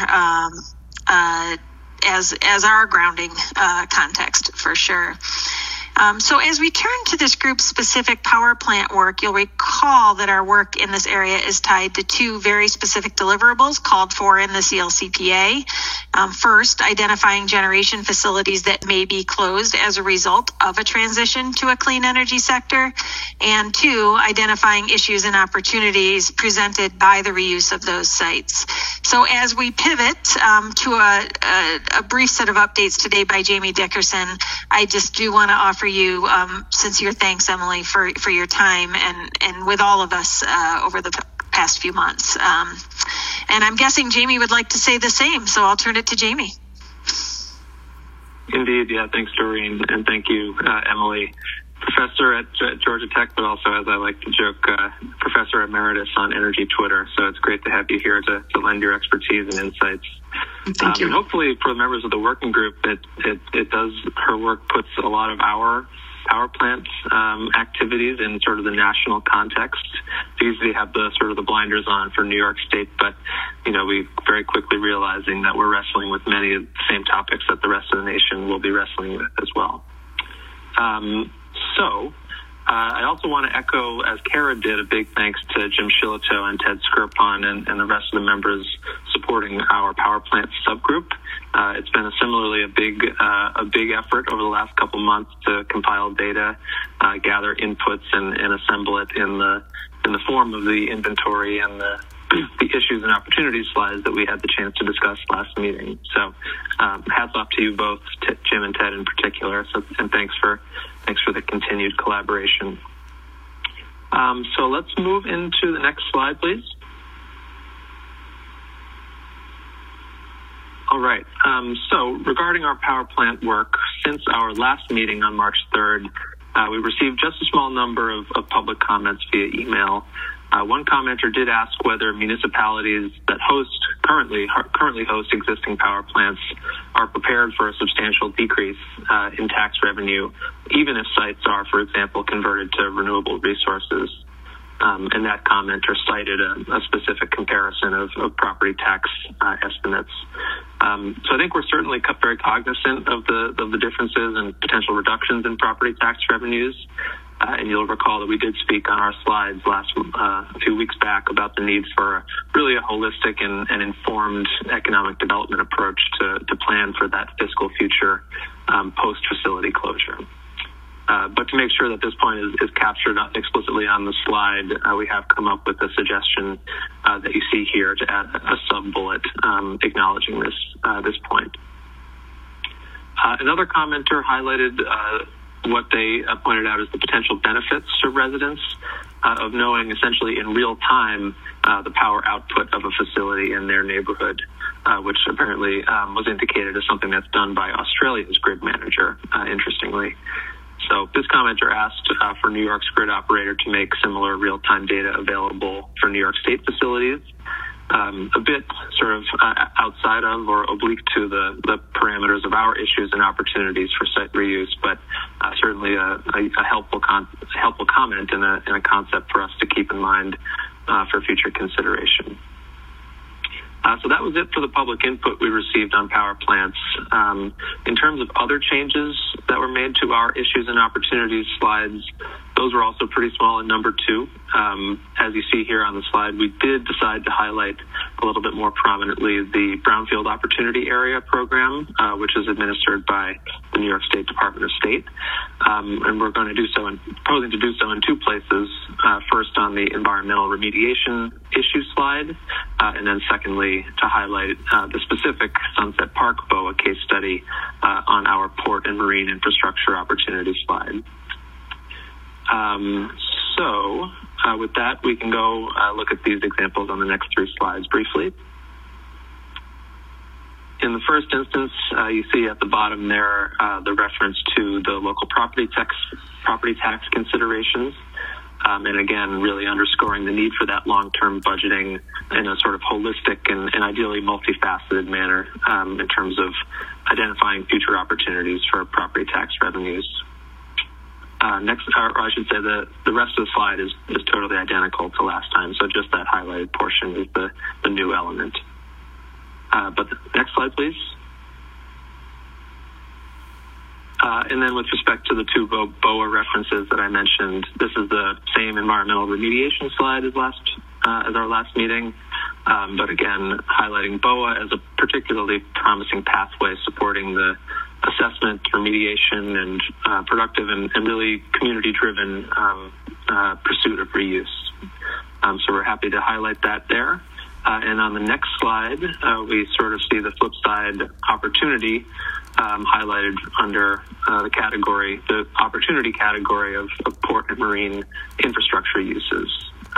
as our grounding context for sure. So as we turn to this group's specific power plant work, you'll recall that our work in this area is tied to two very specific deliverables called for in the CLCPA. First, identifying generation facilities that may be closed as a result of a transition to a clean energy sector. And two, identifying issues and opportunities presented by the reuse of those sites. So as we pivot to a brief set of updates today by Jamie Dickerson, I just do want to offer you sincere thanks, Emily, for your time and with all of us over the past few months. And I'm guessing Jamie would like to say the same, so I'll turn it to Jamie. Indeed, yeah, thanks, Doreen, and thank you, Emily. Professor at Georgia Tech, but also, as I like to joke, Professor Emeritus on Energy Twitter. So it's great to have you here to lend your expertise and insights. Thank you. And hopefully for the members of the working group, her work puts a lot of our power plant activities in sort of the national context. We usually have the blinders on for New York State, but we very quickly realizing that we're wrestling with many of the same topics that the rest of the nation will be wrestling with as well. I also want to echo, as Kara did, a big thanks to Jim Shillito and Ted Skirpon and the rest of the members supporting our power plant subgroup. It's been a big effort over the last couple months to compile data, gather inputs, and assemble it in the form of the inventory and the issues and opportunities slides that we had the chance to discuss last meeting. So hats off to you both, Jim and Ted in particular, and thanks for the continued collaboration. So let's move into the next slide, please. All right. So regarding our power plant work, since our last meeting on March 3rd, we received just a small number of public comments via email. One commenter did ask whether municipalities that currently host existing power plants are prepared for a substantial decrease in tax revenue, even if sites are, for example, converted to renewable resources. And that commenter cited a specific comparison of property tax estimates. So I think we're certainly very cognizant of the differences and potential reductions in property tax revenues. And you'll recall that we did speak on our slides a few weeks back about the need for really a holistic and informed economic development approach to plan for that fiscal future post-facility closure. But to make sure that this point is captured explicitly on the slide, we have come up with a suggestion that you see here to add a sub-bullet acknowledging this point. Another commenter highlighted what they pointed out as the potential benefits to residents of knowing essentially in real time the power output of a facility in their neighborhood, which apparently was indicated as something that's done by Australia's grid manager, interestingly. So this commenter asked for New York's grid operator to make similar real-time data available for New York State facilities. A bit sort of outside of or oblique to the parameters of our issues and opportunities for site reuse, but certainly a helpful comment and a concept for us to keep in mind for future consideration. So that was it for the public input we received on power plants. In terms of other changes that were made to our issues and opportunities slides, those were also pretty small in number 2. As you see here on the slide, we did decide to highlight a little bit more prominently the Brownfield Opportunity Area Program, which is administered by the New York State Department of State. And we're going to do so proposing to do so in 2 places. First on the environmental remediation issue slide, and then secondly to highlight the specific Sunset Park BOA case study on our port and marine infrastructure opportunity slide. With that, we can go look at these examples on the next 3 slides briefly. In the first instance, you see at the bottom there the reference to the local property tax considerations. And again, really underscoring the need for that long-term budgeting in a sort of holistic and ideally multifaceted manner in terms of identifying future opportunities for property tax revenues. Next, or I should say the rest of the slide is totally identical to last time, so just that highlighted portion is the new element. But the next slide, please. And then with respect to the 2 BOA references that I mentioned, this is the same environmental remediation slide as our last meeting, but again, highlighting BOA as a particularly promising pathway supporting the assessment, remediation, and productive and really community-driven pursuit of reuse. So we're happy to highlight that there. And on the next slide, we sort of see the flip side opportunity highlighted under the opportunity category of port and marine infrastructure uses.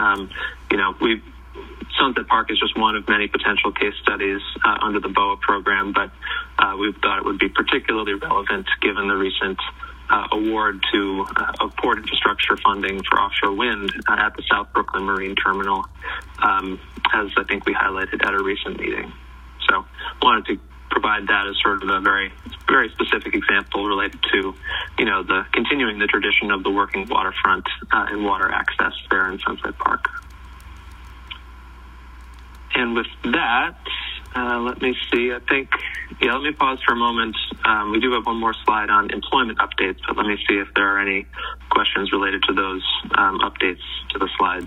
Sunset Park is just one of many potential case studies under the BOA program, but we thought it would be particularly relevant given the recent award of port infrastructure funding for offshore wind at the South Brooklyn Marine Terminal, as I think we highlighted at a recent meeting. So wanted to provide that as sort of a very, very specific example related to, continuing the tradition of the working waterfront and water access there in Sunset Park. And with that, let me see. Let me pause for a moment. We do have one more slide on employment updates, but let me see if there are any questions related to those updates to the slides.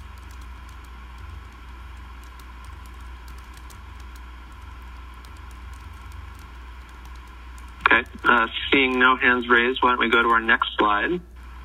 Okay, seeing no hands raised, why don't we go to our next slide?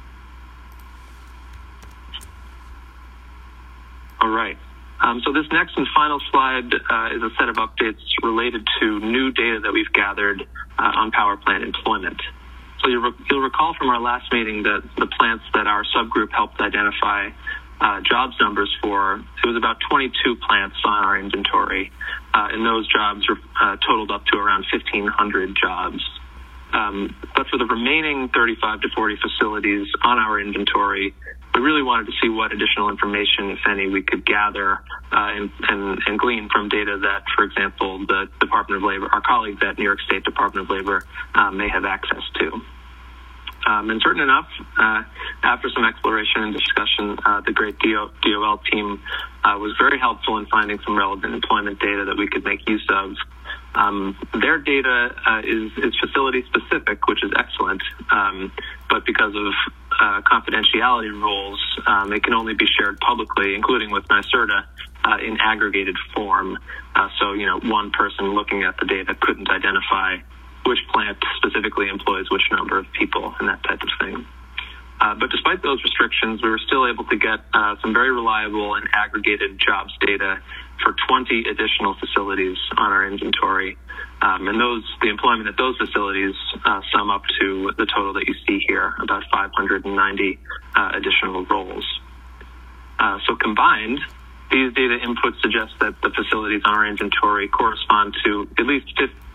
All right. So this next and final slide is a set of updates related to new data that we've gathered on power plant employment. So you'll recall from our last meeting that the plants that our subgroup helped identify jobs numbers for, it was about 22 plants on our inventory, and those jobs are totaled up to around 1,500 jobs. But for the remaining 35 to 40 facilities on our inventory, we really wanted to see what additional information, if any, we could gather and glean from data that, for example, the Department of Labor, our colleagues at New York State Department of Labor may have access to. And certain enough, after some exploration and discussion, the great DOL team was very helpful in finding some relevant employment data that we could make use of. Their data is facility specific, which is excellent, but because of confidentiality rules, it can only be shared publicly, including with NYSERDA, in aggregated form. So, one person looking at the data couldn't identify which plant specifically employs which number of people and that type of thing. But despite those restrictions, we were still able to get some very reliable and aggregated jobs data for 20 additional facilities on our inventory. And the employment at those facilities sum up to the total that you see here, about 590 additional roles. So combined, these data inputs suggest that the facilities on our inventory correspond to at least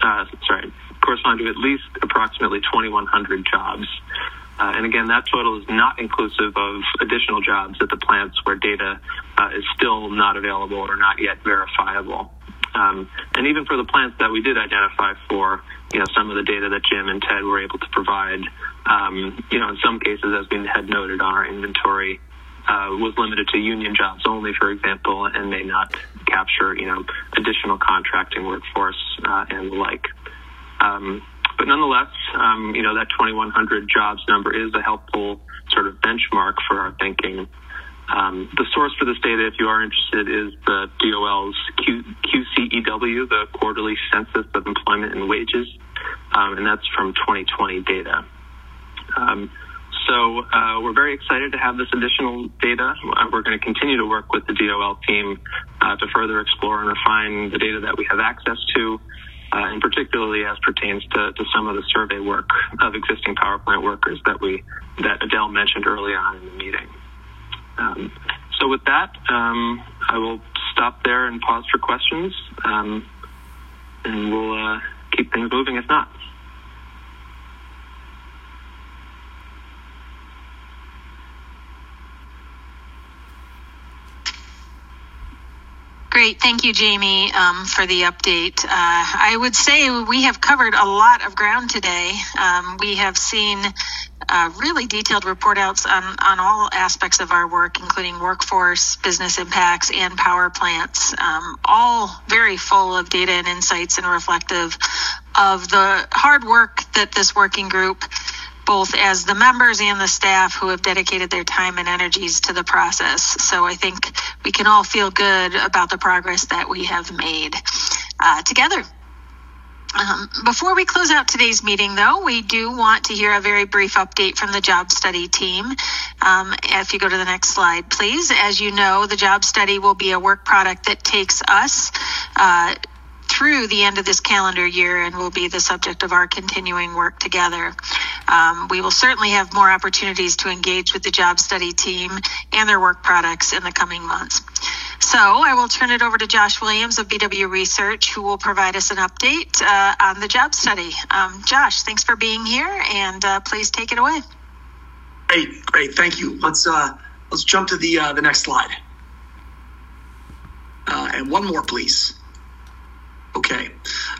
approximately 2,100 jobs. And again, that total is not inclusive of additional jobs at the plants where data is still not available or not yet verifiable. And even for the plants that we did identify for, some of the data that Jim and Ted were able to provide, in some cases, as we had noted on our inventory, was limited to union jobs only, for example, and may not capture, additional contracting workforce and the like. But nonetheless, that 2,100 jobs number is a helpful sort of benchmark for our thinking. The source for this data, if you are interested, is the DOL's QCEW, the Quarterly Census of Employment and Wages, and that's from 2020 data. So we're very excited to have this additional data. We're going to continue to work with the DOL team to further explore and refine the data that we have access to, and particularly as pertains to some of the survey work of existing power plant workers that Adele mentioned early on in the meeting. So with that, I will stop there and pause for questions, and we'll keep things moving if not. Great. Thank you, Jamie, for the update. I would say we have covered a lot of ground today. We have seen really detailed report outs on all aspects of our work, including workforce, business impacts, and power plants, all very full of data and insights and reflective of the hard work that this working group, both as the members and the staff who have dedicated their time and energies to the process. So I think we can all feel good about the progress that we have made together. Before we close out today's meeting, though, we do want to hear a very brief update from the job study team. If you go to the next slide, please. As you know, the job study will be a work product that takes us through the end of this calendar year and will be the subject of our continuing work together. We will certainly have more opportunities to engage with the job study team and their work products in the coming months. So I will turn it over to Josh Williams of BW Research, who will provide us an update on the job study. Josh, thanks for being here, and please take it away. Great. Thank you. Let's jump to the next slide. And one more, please. Okay.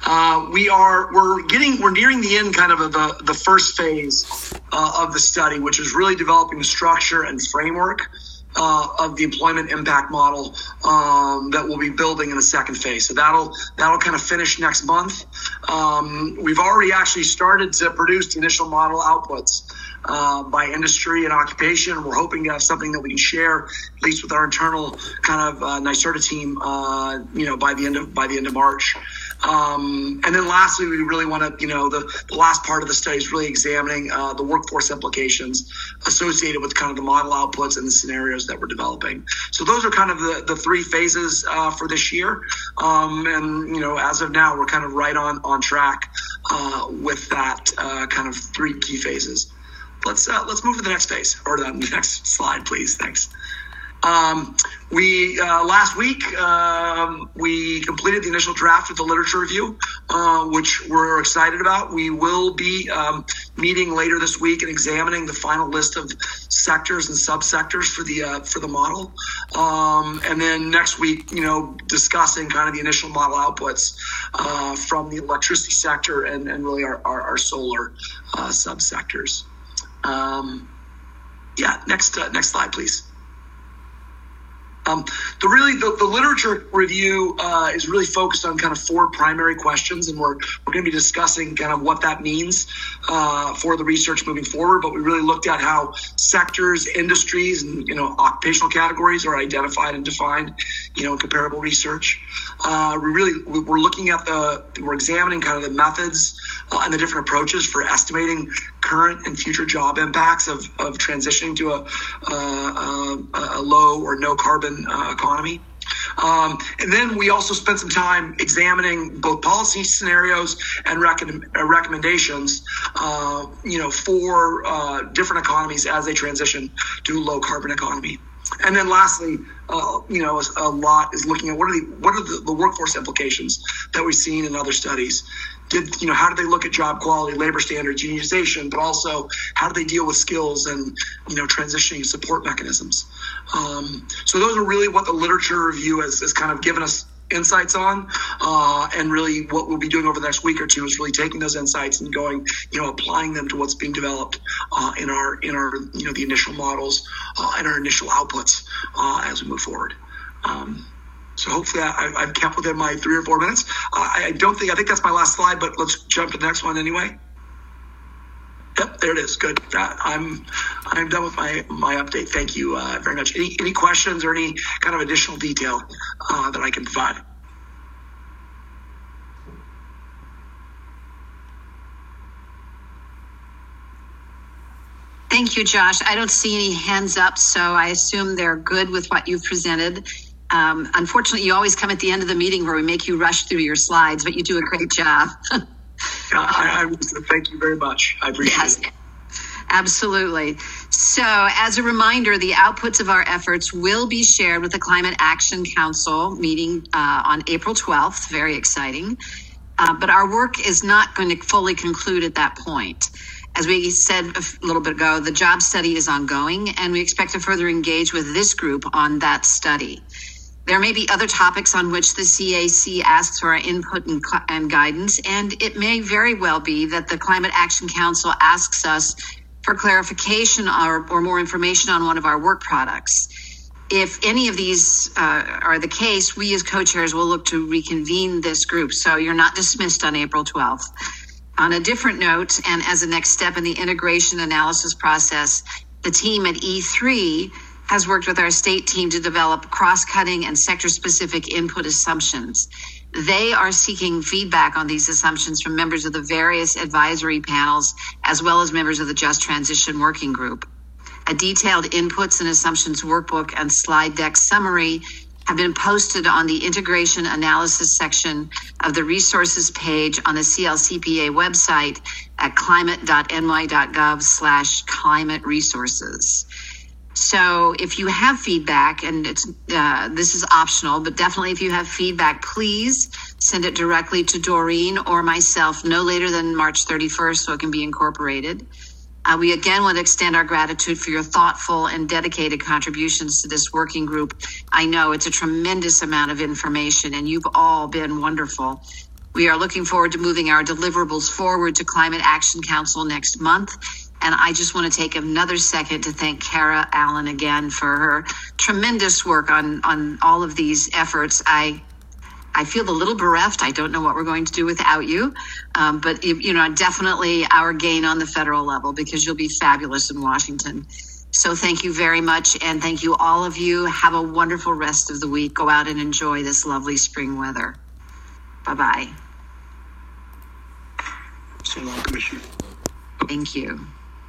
We're nearing the end kind of the first phase of the study, which is really developing the structure and framework of the employment impact model that we'll be building in the second phase. So that'll kind of finish next month. We've already actually started to produce the initial model outputs by industry and occupation. We're hoping to have something that we can share, at least with our internal kind of NYSERDA team, by the end of March. And then lastly, we really want to, the last part of the study is really examining the workforce implications associated with kind of the model outputs and the scenarios that we're developing. So those are kind of the three phases for this year. And, as of now, we're kind of right on track with that kind of three key phases. Let's move to the next phase, or the next slide, please. Thanks. Last week, we completed the initial draft of the literature review, which we're excited about. We will be meeting later this week and examining the final list of sectors and subsectors for the model. And then next week, discussing kind of the initial model outputs from the electricity sector and really our solar subsectors. Next slide, please. The literature review is really focused on kind of four primary questions, and we're going to be discussing kind of what that means for the research moving forward. But we really looked at how sectors, industries, and occupational categories are identified and defined, in comparable research. We're examining kind of the methods and the different approaches for estimating current and future job impacts of transitioning to a low or no carbon economy. And then we also spent some time examining both policy scenarios and recommendations, for different economies as they transition to a low carbon economy. And then lastly, a lot is looking at what are the workforce implications that we've seen in other studies. How do they look at job quality, labor standards, unionization, but also how do they deal with skills and, transitioning support mechanisms? So those are really what the literature review has kind of given us insights on, and really what we'll be doing over the next week or two is really taking those insights and going, applying them to what's being developed in our the initial models and our initial outputs as we move forward. So hopefully I've kept within my 3 or 4 minutes. I think that's my last slide, but let's jump to the next one anyway. Yep, there it is. Good. I'm done with my update. Thank you very much. Any questions or any kind of additional detail that I can provide? Thank you, Josh. I don't see any hands up, so I assume they're good with what you've presented. Unfortunately, you always come at the end of the meeting where we make you rush through your slides, but you do a great job. I thank you very much. I appreciate it. Absolutely. So as a reminder, the outputs of our efforts will be shared with the Climate Action Council meeting on April 12th. Very exciting. But our work is not going to fully conclude at that point. As we said a little bit ago, the job study is ongoing, and we expect to further engage with this group on that study. There may be other topics on which the CAC asks for our input and guidance, and it may very well be that the Climate Action Council asks us for clarification or more information on one of our work products. If any of these are the case, we as co-chairs will look to reconvene this group, so you're not dismissed on April 12th. On a different note, and as a next step in the integration analysis process, the team at E3 has worked with our state team to develop cross-cutting and sector-specific input assumptions. They are seeking feedback on these assumptions from members of the various advisory panels, as well as members of the Just Transition Working Group. A detailed inputs and assumptions workbook and slide deck summary have been posted on the integration analysis section of the resources page on the CLCPA website at climate.ny.gov/climate resources. So if you have feedback, and this is optional, but definitely if you have feedback, please send it directly to Doreen or myself no later than March 31st so it can be incorporated. We again want to extend our gratitude for your thoughtful and dedicated contributions to this working group. I know it's a tremendous amount of information, and you've all been wonderful. We are looking forward to moving our deliverables forward to Climate Action Council next month. And I just want to take another second to thank Kara Allen again for her tremendous work on all of these efforts. I feel a little bereft. I don't know what we're going to do without you. But, definitely our gain on the federal level, because you'll be fabulous in Washington. So thank you very much. And thank you, all of you. Have a wonderful rest of the week. Go out and enjoy this lovely spring weather. Bye-bye. So long, Commissioner. Thank you.